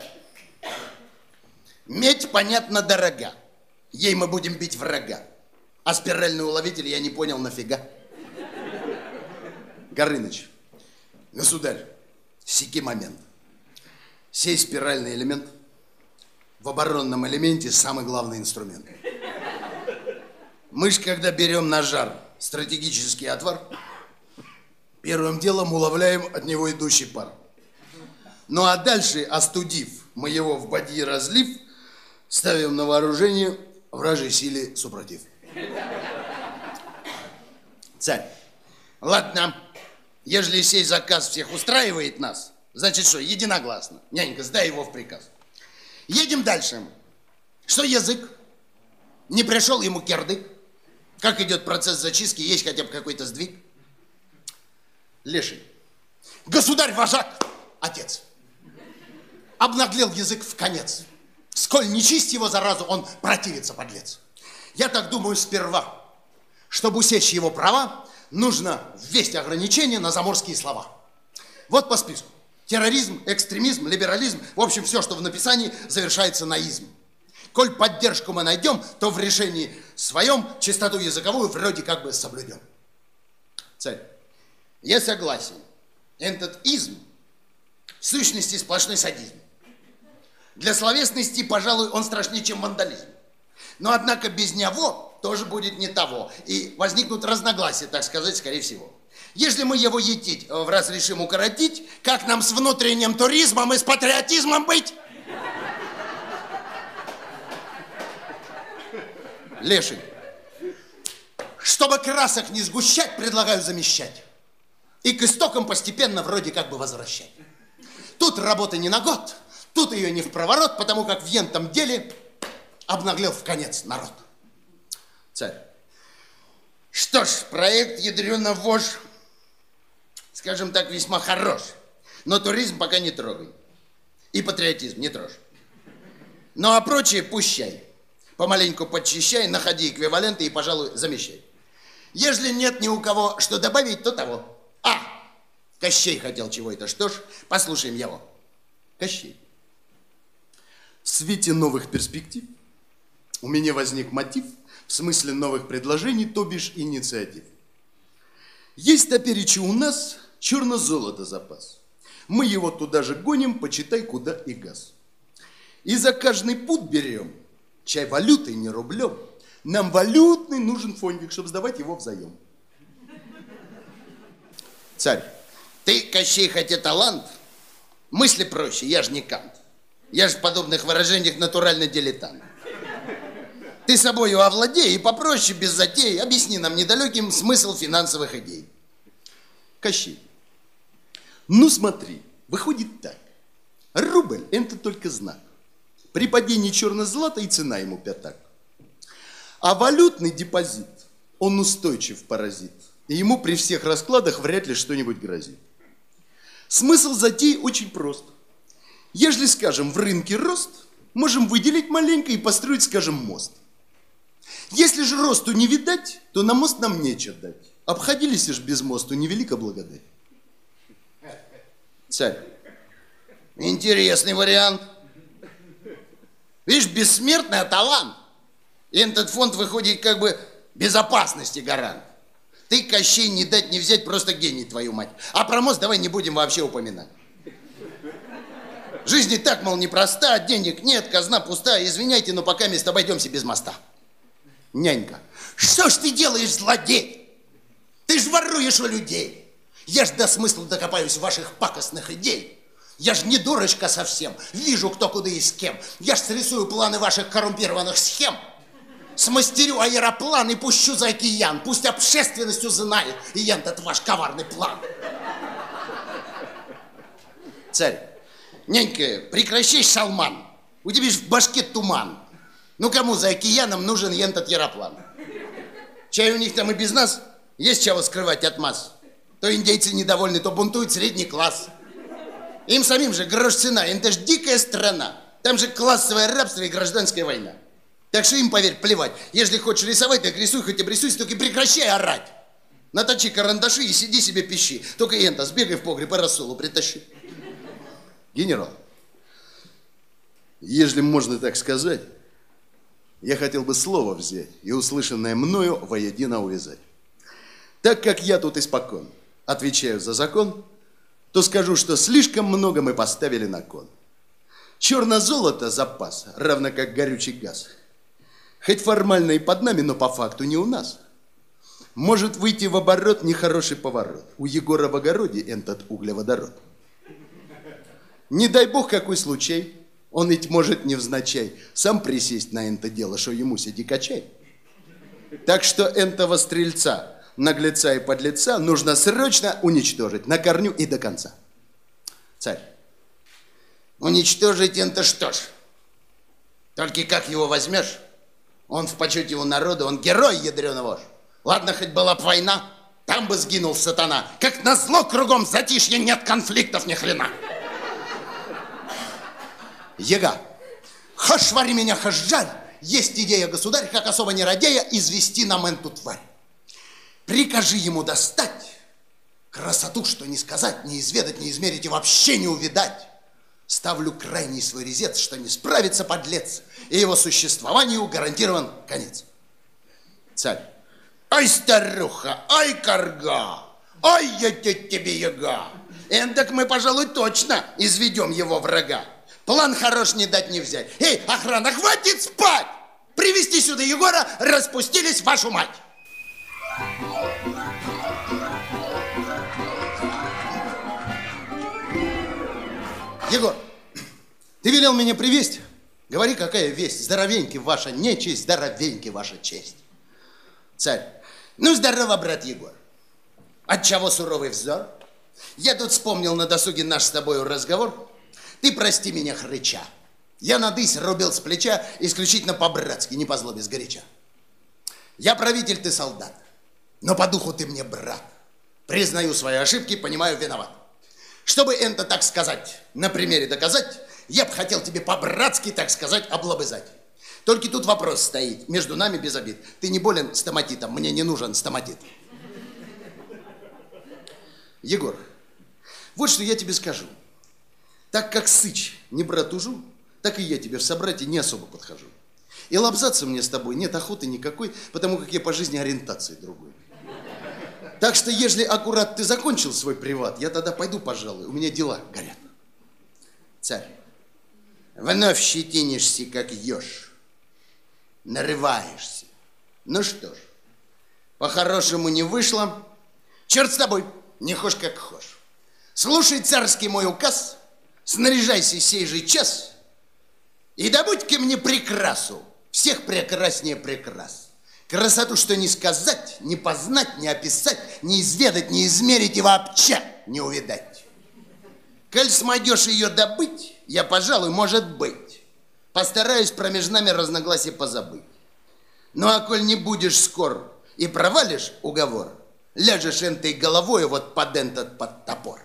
медь, понятно, дорога. Ей мы будем бить врага. А спиральный уловитель я не понял нафига. Горыныч, государь, сики момент. Сей спиральный элемент в оборонном элементе самый главный инструмент. Мы ж, когда берем на жар стратегический отвар, первым делом уловляем от него идущий пар. Ну а дальше, остудив, мы его в бадьи разлив, ставим на вооружение вражьей силе супротив. Царь, ладно, ежели сей заказ всех устраивает нас, значит что, единогласно. Нянька, сдай его в приказ. Едем дальше. Что язык? Не пришел ему кирдык? Как идет процесс зачистки? Есть хотя бы какой-то сдвиг? Леший. Государь-вожак, отец. Обнаглел язык в конец. Сколь не чисть его заразу, он противится, подлец. Я так думаю сперва, чтобы усечь его права, нужно ввести ограничения на заморские слова. Вот по списку. Терроризм, экстремизм, либерализм, в общем, все, что в написании, завершается на изм. Коль поддержку мы найдем, то в решении своем чистоту языковую вроде как бы соблюдем. Царь, я согласен. Этот изм в сущности сплошной садизм. Для словесности, пожалуй, он страшнее, чем вандализм. Но, однако, без него тоже будет не того. И возникнут разногласия, так сказать, скорее всего. Если мы его етить в раз решим укоротить, как нам с внутренним туризмом и с патриотизмом быть? Леший, чтобы красок не сгущать, предлагаю замещать. И к истокам постепенно вроде как бы возвращать. Тут работа не на год, тут ее не в проворот, потому как в ентом деле обнаглел вконец народ. Царь. Что ж, проект ядрёна вошь, скажем так, весьма хорош. Но туризм пока не трогай. И патриотизм не трожь. Ну а прочее пущай. Помаленьку подчищай, находи эквиваленты и, пожалуй, замещай. Ежели нет ни у кого что добавить, то того. Кощей хотел чего это. Что ж, послушаем его. Кощей. В свете новых перспектив у меня возник мотив в смысле новых предложений, то бишь инициатив. Есть топереча у нас черно-золото запас. Мы его туда же гоним, почитай, куда и газ. И за каждый пуд берем, чай валютой, не рублем. Нам валютный нужен фондик, чтобы сдавать его взаим. Царь, ты, Кощей, хотя талант, мысли проще, я ж не Кант. Я ж в подобных выражениях натурально дилетант. Ты собою овладей и попроще, без затей, объясни нам недалеким смысл финансовых идей. Кощей. Ну смотри, выходит так. Рубль – это только знак. При падении черно-злата и цена ему пятак. А валютный депозит, он устойчив паразит. И ему при всех раскладах вряд ли что-нибудь грозит. Смысл затеи очень прост. Ежели, скажем, в рынке рост, можем выделить маленько и построить, скажем, мост. Если же росту не видать, то на мост нам нечего дать. Обходились ж без мосту, невелика благодать. Царь, интересный вариант. Видишь, бессмертный, а талант. И этот фонд выходит как бы безопасности гарант. Ты, Кощей, не дать не взять, просто гений, твою мать. А про мост давай не будем вообще упоминать. Жизнь и так, мол, непроста, денег нет, казна пуста. Извиняйте, но пока мест обойдемся без моста. Нянька. Что ж ты делаешь, злодей? Ты ж воруешь у людей. Я ж до смысла докопаюсь ваших пакостных идей. Я ж не дурочка совсем, вижу, кто куда и с кем. Я ж срисую планы ваших коррумпированных схем. Смастерю аэроплан и пущу за океан. Пусть общественность узнает и этот ваш коварный план. Царь, нянька, прекращай шалман. У тебя ж в башке туман. Ну кому за океаном нужен этот аэроплан? Чай у них там и без нас есть чего скрывать от масс. То индейцы недовольны, то бунтует средний класс. Им самим же грош цена, это ж дикая страна. Там же классовое рабство и гражданская война. Так что им, поверь, плевать. Если хочешь рисовать, так рисуй, хоть обрисуйся, только прекращай орать. Наточи карандаши и сиди себе пищи. Только энто, сбегай в погреб и рассолу притащи. Генерал, если можно так сказать, я хотел бы слово взять и услышанное мною воедино увязать. Так как я тут испокон отвечаю за закон, то скажу, что слишком много мы поставили на кон. Черно-золото запас, равно как горючий газ. Хоть формально и под нами, но по факту не у нас. Может выйти в оборот нехороший поворот. У Егора в огороде этот углеводород. Не дай бог какой случай, он ведь может невзначай сам присесть на это дело, что ему сиди качай. Так что этого стрельца, наглеца и подлеца нужно срочно уничтожить на корню и до конца. Царь. Уничтожить это что ж? Только как его возьмешь? Он в почете у народа, он герой ядрёна вошь. Ладно, хоть была б война, там бы сгинул сатана. Как назло, кругом затишье, нет конфликтов ни хрена. Ега, хошь вари меня, хошь жаль, есть идея, государь, как особо не радея, извести нам эту тварь. Прикажи ему достать красоту, что не сказать, не изведать, не измерить и вообще не увидать. Ставлю крайний свой резец, что не справится подлец, и его существованию гарантирован конец. Царь. Ай, старуха, ай, карга, ай, я тебе яга. Эндак мы, пожалуй, точно изведем его врага. План хорош, не дать не взять. Эй, охрана, хватит спать! Привести сюда Егора, распустились, вашу мать! Егор, ты велел меня привезть? Говори, какая весть. Здоровеньки ваша нечесть, здоровеньки ваша честь. Царь. Ну, здорово, брат Егор. Отчего суровый взор? Я тут вспомнил на досуге наш с тобою разговор. Ты прости меня, хрыча. Я надысь рубил с плеча исключительно по-братски, не по злобе сгоряча. Я правитель, ты солдат, но по духу ты мне брат. Признаю свои ошибки, понимаю, виноват. Чтобы это, так сказать, на примере доказать, я бы хотел тебе по-братски, так сказать, облобызать. Только тут вопрос стоит, между нами без обид. Ты не болен стоматитом, мне не нужен стоматит. Егор, вот что я тебе скажу. Так как сыч не братужу, так и я тебе в собратье не особо подхожу. И лобзаться мне с тобой нет охоты никакой, потому как я по жизни ориентации другой. Так что, ежели аккурат ты закончил свой приват, я тогда пойду, пожалуй, у меня дела горят. Царь, вновь щетинишься, как еж, нарываешься. Ну что ж, по-хорошему не вышло. Черт с тобой, не хошь как хошь. Слушай царский мой указ, снаряжайся сей же час и добудь-ка мне прекрасу, всех прекраснее прекрас. Красоту, что не сказать, не познать, не описать, не изведать, не измерить и вообще не увидать. Коль смогешь ее добыть, я, пожалуй, может быть, постараюсь промеж нами разногласия позабыть. Ну, а коль не будешь скор и провалишь уговор, ляжешь энтой головой вот под этот под топор.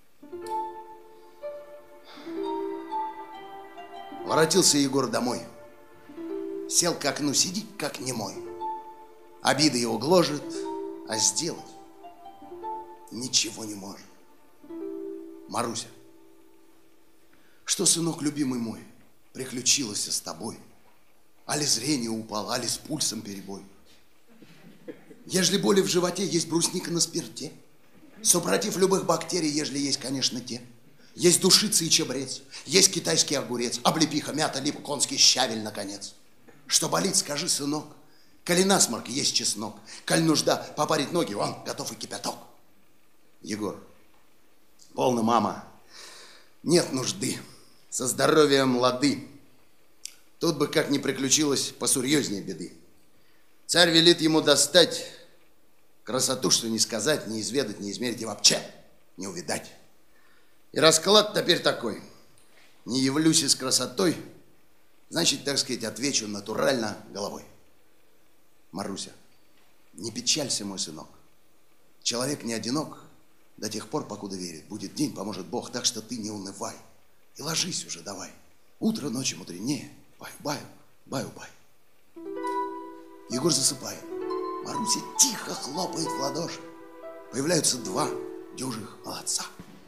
Воротился Егор домой. Сел к окну, сидит, как немой. Обида его гложет, а сделать ничего не может. Маруся, что, сынок любимый мой, приключилось с тобой? Али зрение упало, али с пульсом перебой? Ежели боли в животе, есть брусника на спирте. Супротив любых бактерий, ежели есть, конечно, те. Есть душица и чабрец, есть китайский огурец, облепиха, мята, лип, конский щавель, наконец. Что болит, скажи, сынок. Коли насморк, есть чеснок. Коль нужда попарить ноги, он готов и кипяток. Егор, полно, мама, нет нужды, со здоровьем лады. Тут бы, как ни приключилось, посерьезнее беды. Царь велит ему достать красоту, что не сказать, не изведать, не измерить и вообще не увидать. И расклад теперь такой. Не явлюсь с красотой, значит, так сказать, отвечу натурально головой. Маруся, не печалься, мой сынок. Человек не одинок до тех пор, покуда верит. Будет день, поможет Бог, так что ты не унывай. И ложись уже давай. Утро ночи мудренее. Баю-баю, баю-бай. Егор засыпает. Маруся тихо хлопает в ладоши. Появляются два дюжих молодца.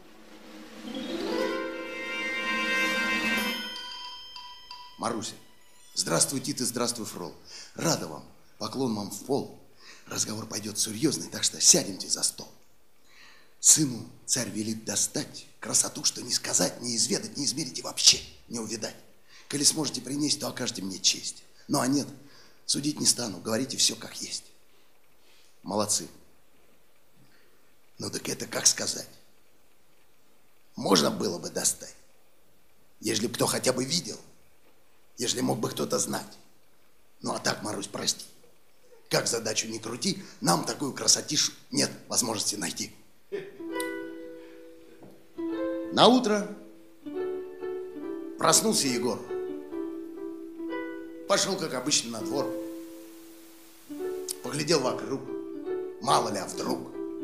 Маруся, здравствуй, Тит, и здравствуй, Фрол. Рада вам, поклон вам в пол. Разговор пойдет серьезный, так что сядемте за стол. Сыну царь велит достать красоту, что не сказать, не изведать, не измерить и вообще не увидать. Коли сможете принести, то окажете мне честь. Ну, а нет, судить не стану, говорите все как есть. Молодцы. Ну, так это как сказать? Можно было бы достать, ежели бы кто хотя бы видел, ежели мог бы кто-то знать. Ну, а так, Марусь, прости. Как задачу не крути, нам такую красотишу нет возможности найти. Наутро проснулся Егор. Пошел, как обычно, на двор. Поглядел вокруг. Мало ли, а вдруг.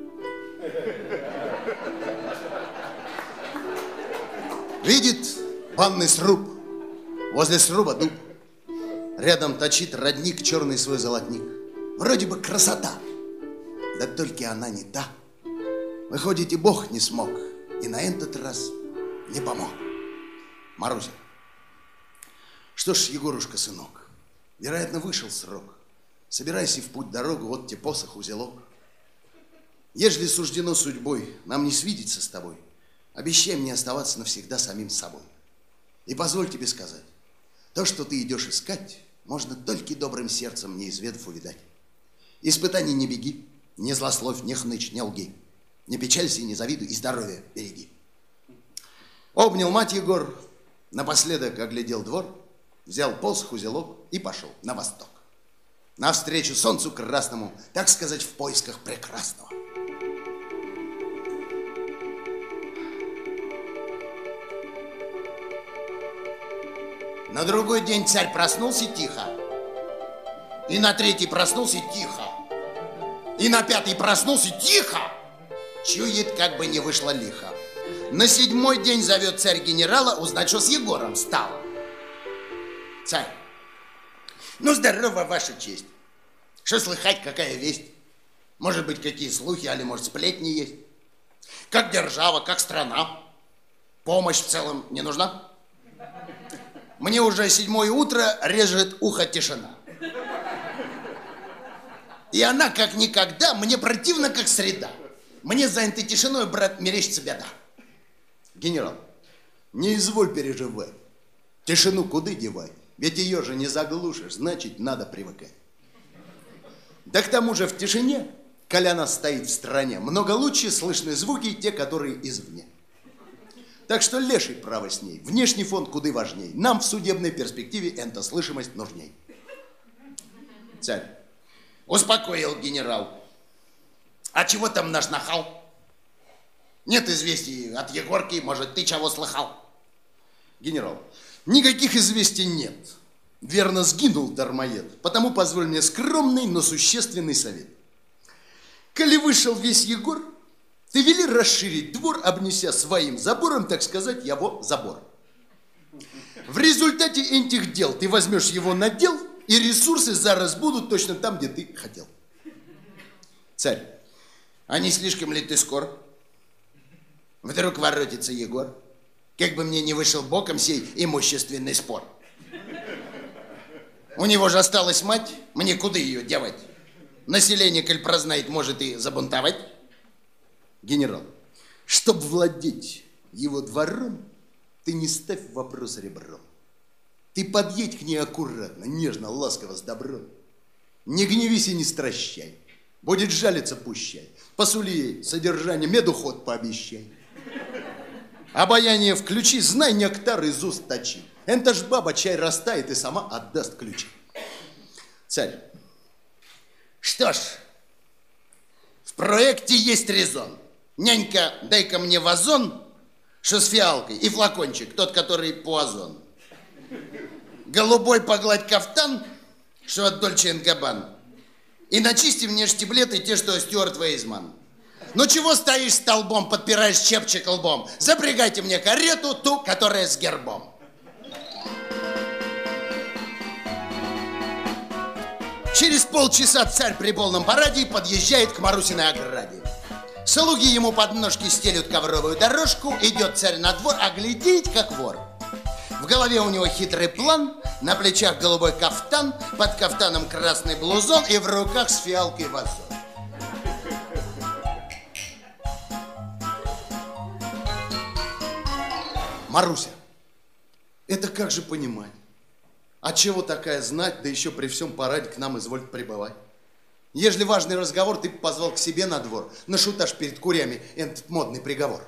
Видит банный сруб. Возле сруба дуб. Рядом точит родник черный свой золотник. Вроде бы красота. Да только она не та. Выходит, и Бог не смог. И на этот раз не помог. Маруся. Что ж, Егорушка, сынок, вероятно, вышел срок. Собирайся в путь дорогу, вот тебе посох, узелок. Ежели суждено судьбой нам не свидеться с тобой, обещай мне оставаться навсегда самим собой. И позволь тебе сказать, то, что ты идешь искать, можно только добрым сердцем, не изведав, увидать. Испытаний не беги, не злословь, не хнычь, не лги. Не печалься и не завидуй, и здоровье береги. Обнял мать Егор, напоследок оглядел двор, взял посох, узелок и пошел на восток. Навстречу солнцу красному, так сказать, в поисках прекрасного. На другой день царь проснулся тихо. И на третий проснулся тихо. И на пятый проснулся тихо. Чует, как бы не вышло лихо. На седьмой день зовет царь генерала узнать, что с Егором стало. Царь: ну, здорово, ваша честь. Что слыхать, какая весть? Может быть, какие слухи, али, может, сплетни есть? Как держава, как страна? Помощь в целом не нужна? Мне уже 7-е утро режет ухо тишина. И она, как никогда, мне противна, как среда. Мне за этой тишиной, брат, мерещится беда. Генерал, не изволь переживать. Тишину куда девать? Ведь ее же не заглушишь, значит, надо привыкать. Да к тому же в тишине, коли она стоит в стороне, много лучше слышны звуки, те, которые извне. Так что леший право с ней. Внешний фон куда важней. Нам в судебной перспективе эта слышимость нужней. Царь: успокоил генерал. А чего там наш нахал? Нет известий от Егорки, может, ты чего слыхал? Генерал, никаких известий нет. Верно, сгинул дармоед. Потому позволь мне скромный, но существенный совет. Коли вышел весь Егор, ты вели расширить двор, обнеся своим забором, так сказать, его забор. В результате этих дел ты возьмешь его на дел, и ресурсы зараз будут точно там, где ты хотел. Царь: а не слишком ли ты скор? Вдруг воротится Егор, как бы мне не вышел боком сей имущественный спор. У него же осталась мать, мне куда ее девать? Население, коль прознает, может и забунтовать. Генерал, чтоб владеть его двором, ты не ставь вопрос ребром. Ты подъедь к ней аккуратно, нежно, ласково, с добром. Не гневись и не стращай. Будет жалиться, пущай. Посули ей содержание, медуход пообещай. Обаяние включи, знай, нектар из уст точи. Энта ж баба чай растает и сама отдаст ключи. Царь. Что ж, в проекте есть резон. Нянька, дай-ка мне вазон, что с фиалкой, и флакончик, тот, который по озону. Голубой погладь кафтан, что от Дольче энд Габбана. И начисти мне штиблеты, те, что Стюарт Вейзман. Ну чего стоишь столбом, подпираешь чепчик лбом? Запрягайте мне карету, ту, которая с гербом. Через полчаса царь при полном параде подъезжает к Марусиной ограде. Слуги ему под ножки стелют ковровую дорожку, идет царь на двор, а глядеть, как вор. В голове у него хитрый план, на плечах голубой кафтан, под кафтаном красный блузон и в руках с фиалкой вазон. Маруся, это как же понимать? Отчего такая знать, да еще при всем параде к нам изволит прибывать? Ежели важный разговор, ты позвал к себе на двор, нашуташь перед курями этот модный приговор.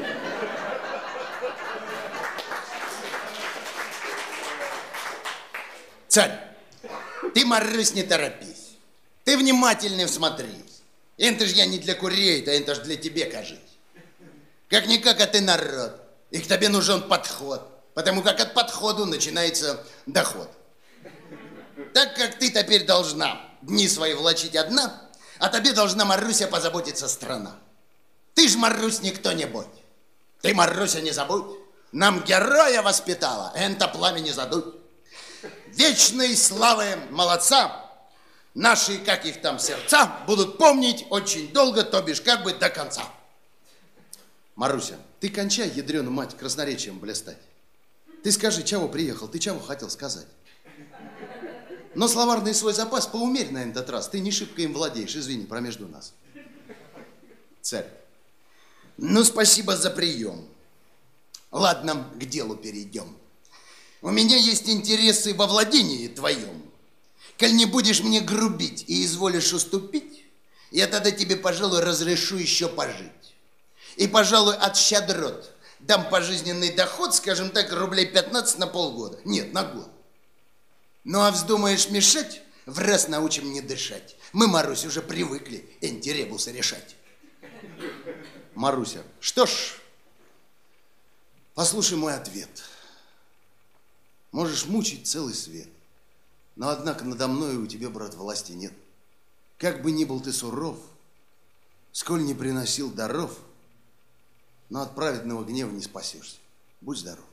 Царь, ты, Марусь, не торопись. Ты внимательно всмотрись. Это ж я не для курей, а это ж для тебе, кажись. Как-никак, а ты народ. И к тебе нужен подход. Потому как от подходу начинается доход. Так как ты теперь должна дни свои влачить одна, о тебе должна, Маруся, позаботиться страна. Ты ж, Марусь, не кто-нибудь. Ты, Маруся, не забудь. Нам героя воспитала, это пламя не задуть. Вечной славы молодца, наши, как их там, сердца, будут помнить очень долго, то бишь как бы до конца. Маруся, ты кончай, ядрёну мать, красноречием блистать. Ты скажи, чего приехал, ты чего хотел сказать? Но словарный свой запас поумерь на этот раз, ты не шибко им владеешь, извини, промежду нас. Царь. Ну, спасибо за прием. Ладно, к делу перейдем. У меня есть интересы во владении твоем. Коль не будешь мне грубить и изволишь уступить, я тогда тебе, пожалуй, разрешу еще пожить. И, пожалуй, от щедрот дам пожизненный доход, скажем так, рублей 15 на полгода. Нет, на год. Ну, а вздумаешь мешать, в раз научим не дышать. Мы, Марусь, уже привыкли энти-ребусы решать. Маруся, что ж, послушай мой ответ. Можешь мучить целый свет, но, однако, надо мной у тебя, брат, власти нет. Как бы ни был ты суров, сколь не приносил даров, но от праведного гнева не спасешься. Будь здоров.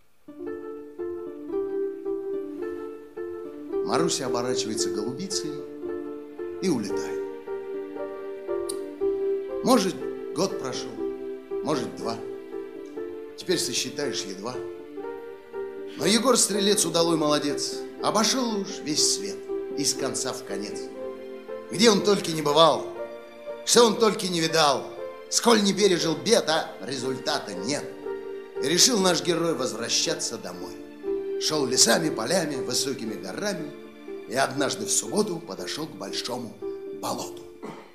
Маруся оборачивается голубицей и улетает. Может, год прошел, может, 2. Теперь сосчитаешь едва. Но Егор Стрелец удалой молодец. Обошел уж весь свет, из конца в конец. Где он только не бывал, что он только не видал, сколь не пережил бед, а результата нет. И решил наш герой возвращаться домой. Шел лесами, полями, высокими горами и однажды в субботу подошел к большому болоту.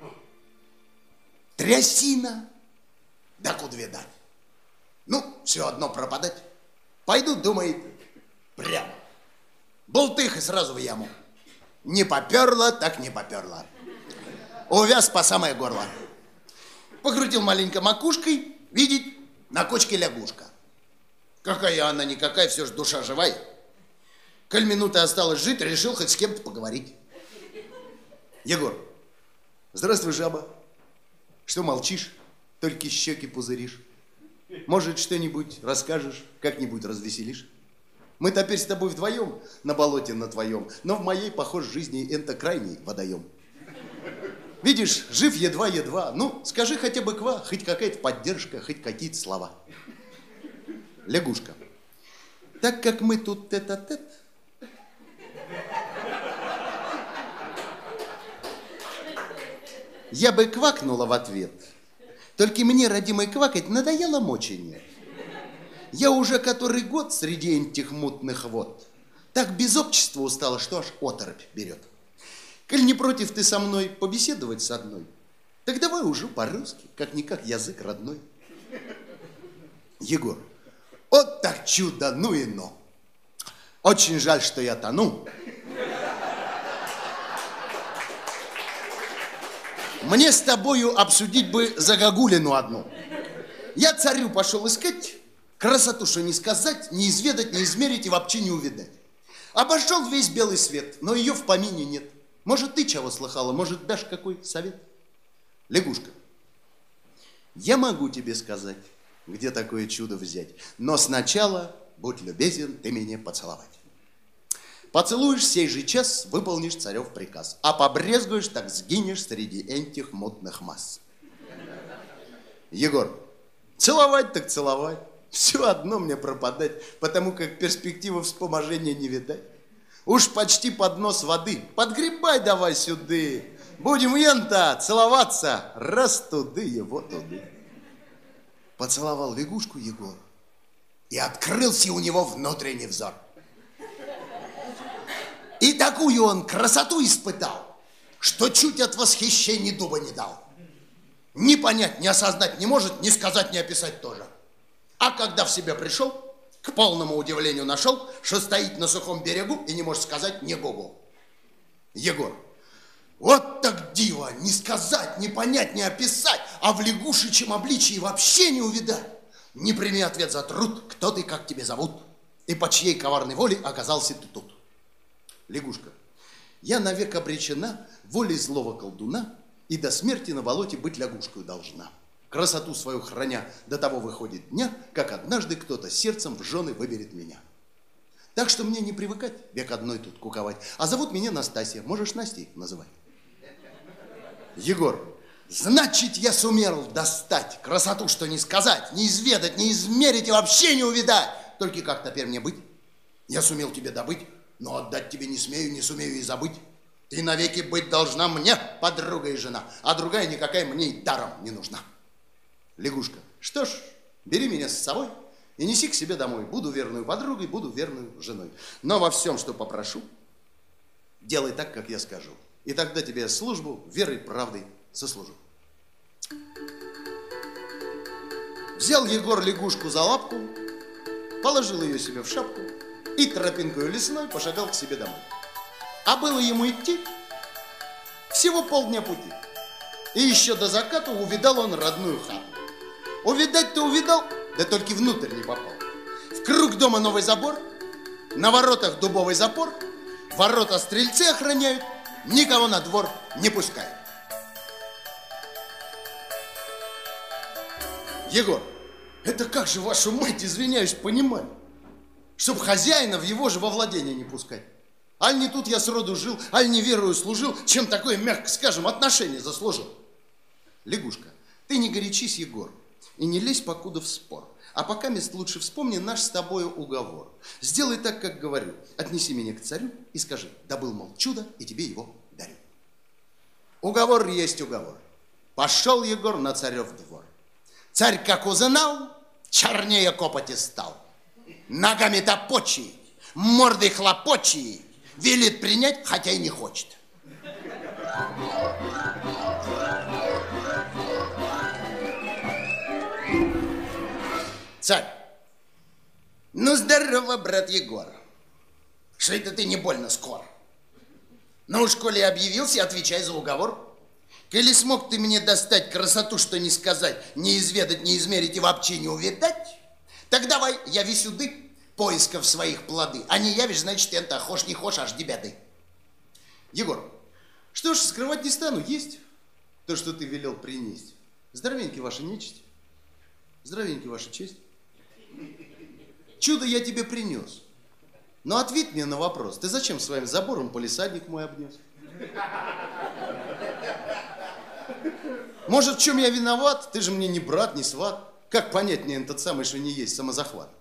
Трясина, да куда видать. Ну, все одно пропадать. Пойду, думает, прямо. Болтых и сразу в яму. Не поперло, так не поперло. Увяз по самое горло. Покрутил маленько макушкой, видит, на кочке лягушка. Какая она никакая, все же душа живая. Коль минуты осталось жить, решил хоть с кем-то поговорить. Егор, здравствуй, жаба. Что молчишь, только щеки пузыришь? Может, что-нибудь расскажешь, как-нибудь развеселишь? Мы теперь с тобой вдвоем на болоте на твоем, но в моей, похоже, жизни это крайний водоем. Видишь, жив едва-едва. Ну, скажи хотя бы ква, хоть какая-то поддержка, хоть какие-то слова. Лягушка. Так как мы тут тет-а-тет, я бы квакнула в ответ. Только мне, родимой, квакать надоело мочение. Я уже который год среди этих мутных вод так без общества устала, что аж оторопь берет. Коль не против ты со мной побеседовать с одной, так давай уже по-русски, как-никак язык родной. Егор, вот так чудо, ну и ну. Очень жаль, что я тону. Мне с тобою обсудить бы загогулину одну. Я царю пошел искать, красоту, что не сказать, не изведать, не измерить и вообще не увидать. Обошел весь белый свет, но ее в помине нет. Может, ты чего слыхала, может, дашь какой совет? Лягушка, я могу тебе сказать, где такое чудо взять, но сначала, будь любезен, ты меня поцеловать. Поцелуешь сей же час, выполнишь царев приказ, а побрезгуешь, так сгинешь среди этих мутных масс. Егор, целовать так целовать, все одно мне пропадать, потому как перспективы вспоможения не видать. Уж почти под нос воды, подгребай давай сюды, будем ента целоваться, раз туды его туды. Поцеловал лягушку Егор, и открылся у него внутренний взор. И такую он красоту испытал, что чуть от восхищения дуба не дал. Ни понять, ни осознать не может, ни сказать, ни описать тоже. А когда в себя пришел, к полному удивлению нашел, что стоит на сухом берегу и не может сказать ни гугу. Егор, вот так диво, не сказать, не понять, не описать, а в лягушечьем обличии вообще не увидать. Не прими ответ за труд, кто ты, как тебе зовут, и по чьей коварной воле оказался ты тут. Лягушка, я навек обречена волей злого колдуна и до смерти на болоте быть лягушкой должна. Красоту свою храня, до того выходит дня, как однажды кто-то сердцем в жены выберет меня. Так что мне не привыкать век одной тут куковать, а зовут меня Настасья, можешь Настей называть. Егор, значит, я сумел достать красоту, что не сказать, не изведать, не измерить и вообще не увидать. Только как теперь мне быть? Я сумел тебе добыть, но отдать тебе не смею, не сумею и забыть. Ты навеки быть должна мне, подруга и жена, а другая никакая мне и даром не нужна. Лягушка, что ж, бери меня с собой и неси к себе домой. Буду верной подругой, буду верной женой. Но во всем, что попрошу, делай так, как я скажу. И тогда тебе службу верой, правдой сослужу. Взял Егор лягушку за лапку, положил ее себе в шапку и тропинкою лесной пошагал к себе домой. А было ему идти всего полдня пути. И еще до заката увидал он родную хату. Увидать-то увидал, да только внутрь не попал. В круг дома новый забор, на воротах дубовый запор, ворота стрельцы охраняют, никого на двор не пускают. Егор, это как же, вашу мать, извиняюсь, понимать, чтоб хозяина в его же во владение не пускать? Аль не тут я сроду жил, аль не верою служил, чем такое, мягко скажем, отношение заслужил. Лягушка, ты не горячись, Егор, и не лезь покуда в спор. А пока мест лучше вспомни наш с тобою уговор. Сделай так, как говорю. Отнеси меня к царю и скажи: добыл, мол, чудо, и тебе его дарю. Уговор есть уговор. Пошел Егор на царев двор. Царь, как узнал, чернее копоти стал. Ногами топочий, мордой хлопочий, велит принять, хотя и не хочет. Царь: ну, здорово, брат Егор. Что это ты не больно скоро? Ну уж, коли объявился, отвечай за уговор. Коли смог ты мне достать красоту, что не сказать, не изведать, не измерить и вообще не увидать, так давай, яви сюды поисков своих плоды. А не явишь, значит, это хошь не хошь, аж беды. Егор, что ж, скрывать не стану, есть то, что ты велел принести. Здоровеньки ваша нечисть, здоровеньки ваша честь. Чудо я тебе принес. Но ответь мне на вопрос: ты зачем своим забором полисадник мой обнес? Может, в чем я виноват? Ты же мне не брат, не сват. Как понять мне этот самый, что не есть самозахват?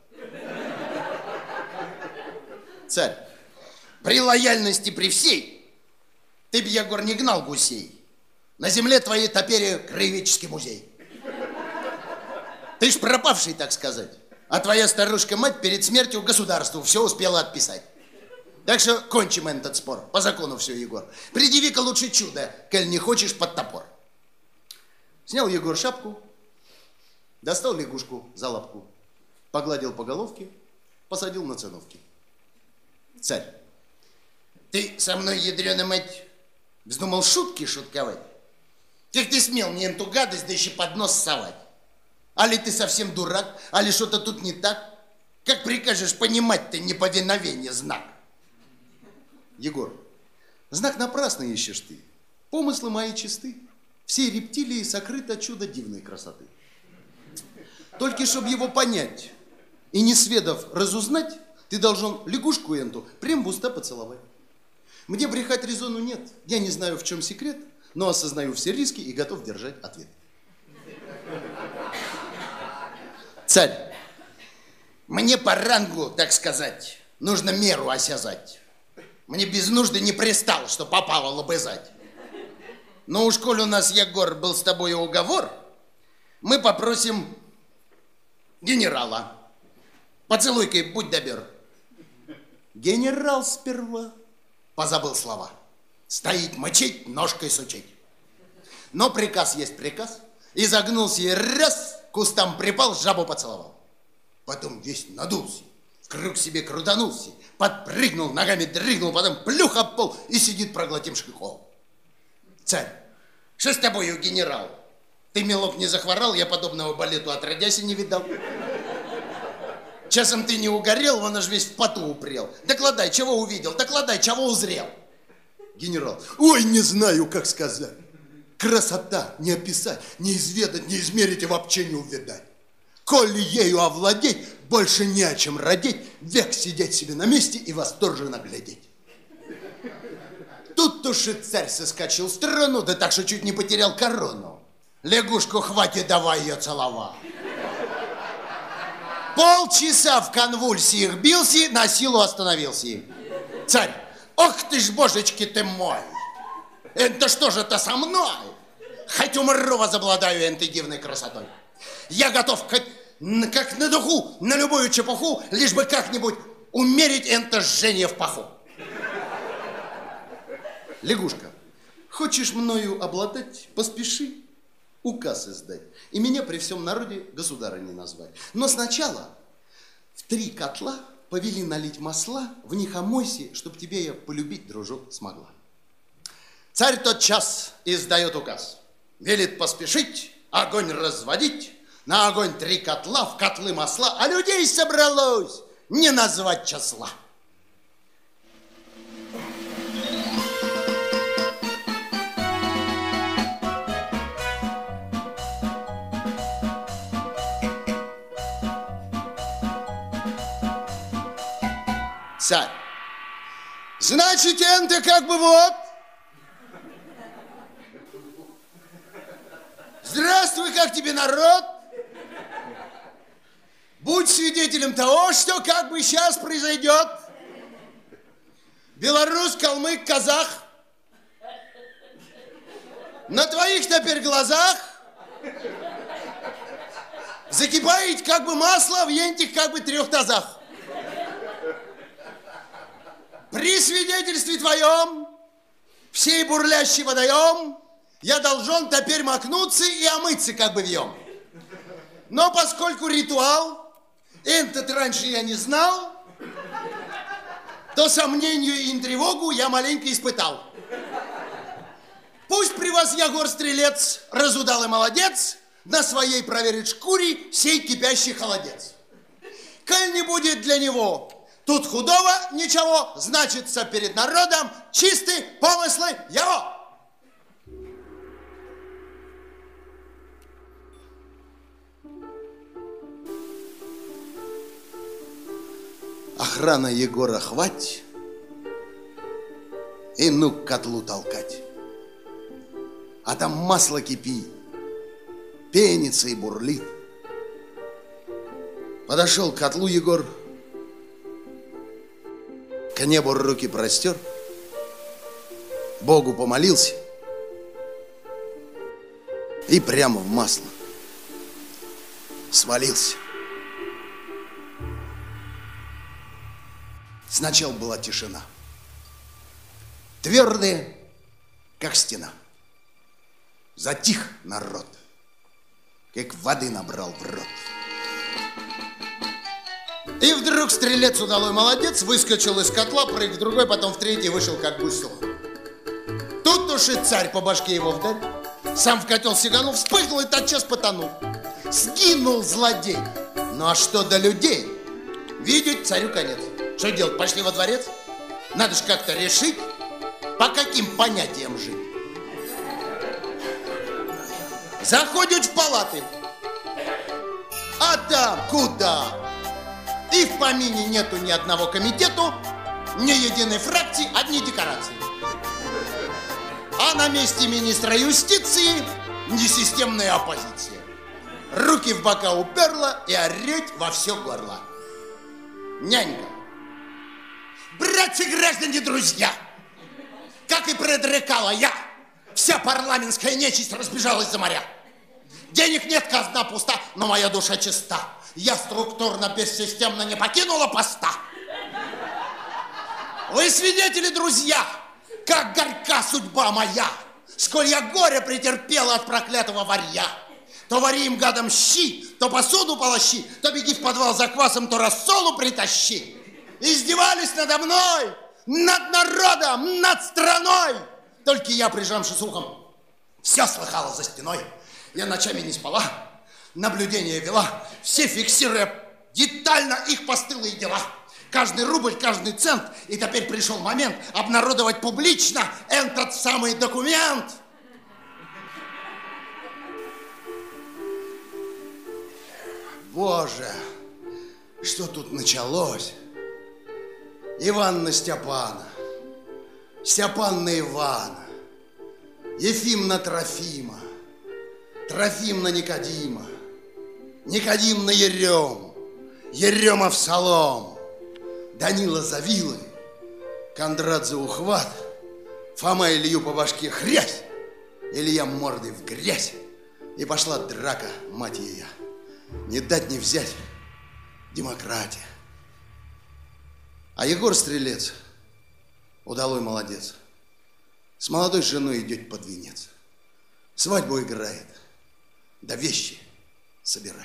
Царь, при лояльности при всей ты б, Егор, не гнал гусей. На земле твоей топере краеведческий музей. Ты ж пропавший, так сказать. А твоя старушка-мать перед смертью государству все успела отписать. Так что кончим этот спор. По закону все, Егор. Предъяви-ка лучше чудо, коль не хочешь под топор. Снял Егор шапку, достал лягушку за лапку, погладил по головке, посадил на циновки. Царь, ты со мной, ядрёна мать, вздумал шутки шутковать? Как ты смел мне эту гадость, да еще под нос совать? Али ты совсем дурак, али что-то тут не так? Как прикажешь понимать-то неповиновение знак? Егор, знак напрасно ищешь ты. Помыслы мои чисты. Всей рептилии сокрыто чудо дивной красоты. Только чтоб его понять и не сведав разузнать, ты должен лягушку эту прям в уста поцеловать. Мне брехать резону нет. Я не знаю, в чем секрет, но осознаю все риски и готов держать ответ. Царь, мне по рангу, так сказать, нужно меру осязать. Мне без нужды не пристало, что попало лобызать. Но уж коль у нас, Егор, был с тобой уговор, мы попросим генерала. Поцелуй-ка, будь добр. Генерал сперва позабыл слова. Стоит мочить, ножкой сучить. Но приказ есть приказ. Изогнулся и раз, к кустам припал, жабу поцеловал. Потом весь надулся, в круг себе крутанулся, подпрыгнул, ногами дрыгнул, потом плюх об пол и сидит проглотивший кол. Царь, что с тобою, генерал? Ты, милок, не захворал, я подобного балету отродясь и не видал. Часом ты не угорел, он аж весь в поту упрел. Докладай, чего увидел, докладай, чего узрел. Генерал, ой, не знаю, как сказать. Красота не описать, не изведать, не измерить и вообще не увидать. Коли ею овладеть, больше не о чем родить, век сидеть себе на месте и восторженно глядеть. Тут уж и царь соскочил с трону, да так, что чуть не потерял корону. Лягушку хватит, давай ее целовать. Полчаса в конвульсиях бился, на силу остановился. Царь, ох ты ж, божечки ты мой! Это что же это со мной? Хоть умру, возобладаю этой дивной красотой. Я готов как на духу, на любую чепуху, лишь бы как-нибудь умерить это жжение в паху. Лягушка, хочешь мною обладать, поспеши. указ издать. И меня при всем народе государыней назвать. Но сначала в 3 котла повели налить масла, в них омойся, чтоб тебе я полюбить, дружок, смогла. Царь тотчас издает указ. Велит поспешить, огонь разводить, на огонь 3 котла, в котлы масла, а людей собралось не назвать числа. Царь, значит, энто как бы вот. Здравствуй, как тебе, народ? Будь свидетелем того, что как бы сейчас произойдет. Белорус, калмык, казах. На твоих теперь глазах закипает как бы масло в ентих как бы 3 тазах. При свидетельстве твоем, всей бурлящий водоем, я должен теперь макнуться и омыться как бы вьем. Но поскольку ритуал, этот раньше я не знал, то сомнению и тревогу я маленько испытал. Пусть при вас я гор-стрелец, разудалый молодец, на своей проверит шкуре сей кипящий холодец. Коль не будет для него тут худого ничего, значится перед народом чистые помыслы его. Охрана Егора хвать и ну к котлу толкать. А там масло кипит, пенится и бурлит. Подошел к котлу Егор, к небу руки простер, Богу помолился и прямо в масло свалился. Сначала была тишина, твердая, как стена. Затих народ, как воды набрал в рот. И вдруг стрелец удалой молодец выскочил из котла, прыг в другой, потом в третий вышел как гусло. Тут уж и царь по башке его вдарь, сам в котел сиганул, вспыхнул и тотчас потонул. Сгинул злодей. Ну а что до людей? Видеть царю конец. Что делать, пошли во дворец? Надо же как-то решить, по каким понятиям жить. Заходят в палаты, а там куда? И в помине нету ни одного комитету, ни единой фракции, одни декорации. А на месте министра юстиции несистемная оппозиция. Руки в бока уперла и орёть во все горло. Нянька. Братья, граждане, друзья, как и предрекала я, вся парламентская нечисть разбежалась за моря. Денег нет, казна пуста, но моя душа чиста. Я структурно, бессистемно не покинула поста. Вы свидетели, друзья, как горька судьба моя, сколь я горе претерпела от проклятого варья. То вари им гадом щи, то посуду полощи, то беги в подвал за квасом, то рассолу притащи. Издевались надо мной, над народом, над страной. Только я, прижавшись ухом, все слыхала за стеной. Я ночами не спала, наблюдение вела, все фиксируя детально их постылые дела. Каждый рубль, каждый цент. И теперь пришел момент обнародовать публично этот самый документ. Боже, что тут началось? Иванна Степана, Степанна Ивана, Ефимна Трофима, Трофим на Никодима, Никодим на Ерему, Ерема Авсалом, Данила за вилы, Кондрат за ухват, Фома Илью по башке хрясь, Илья мордой в грязь. И пошла драка, мать ее. Не дать не взять. Демократия. А Егор Стрелец, удалой молодец, с молодой женой идет под венец. Свадьбу играет, да вещи собирай.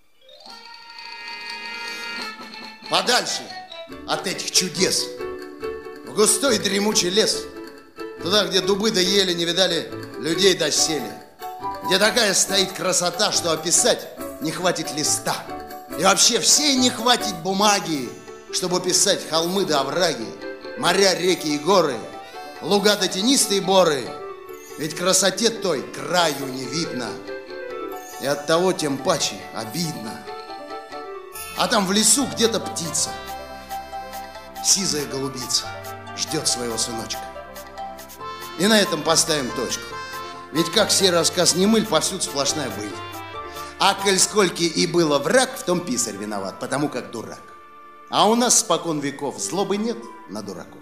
Подальше от этих чудес, в густой дремучий лес, туда, где дубы да ели не видали людей доселе, где такая стоит красота, что описать не хватит листа. И вообще всей не хватит бумаги, чтобы писать холмы да овраги, моря, реки и горы, луга да тенистые боры. Ведь красоте той краю не видно, и оттого тем паче обидно. А там в лесу где-то птица, сизая голубица, ждет своего сыночка. И на этом поставим точку. Ведь как сей рассказ не мыль, повсюду сплошная быль. А коль скольки и было враг, в том писарь виноват, потому как дурак. А у нас спокон веков злобы нет на дураков.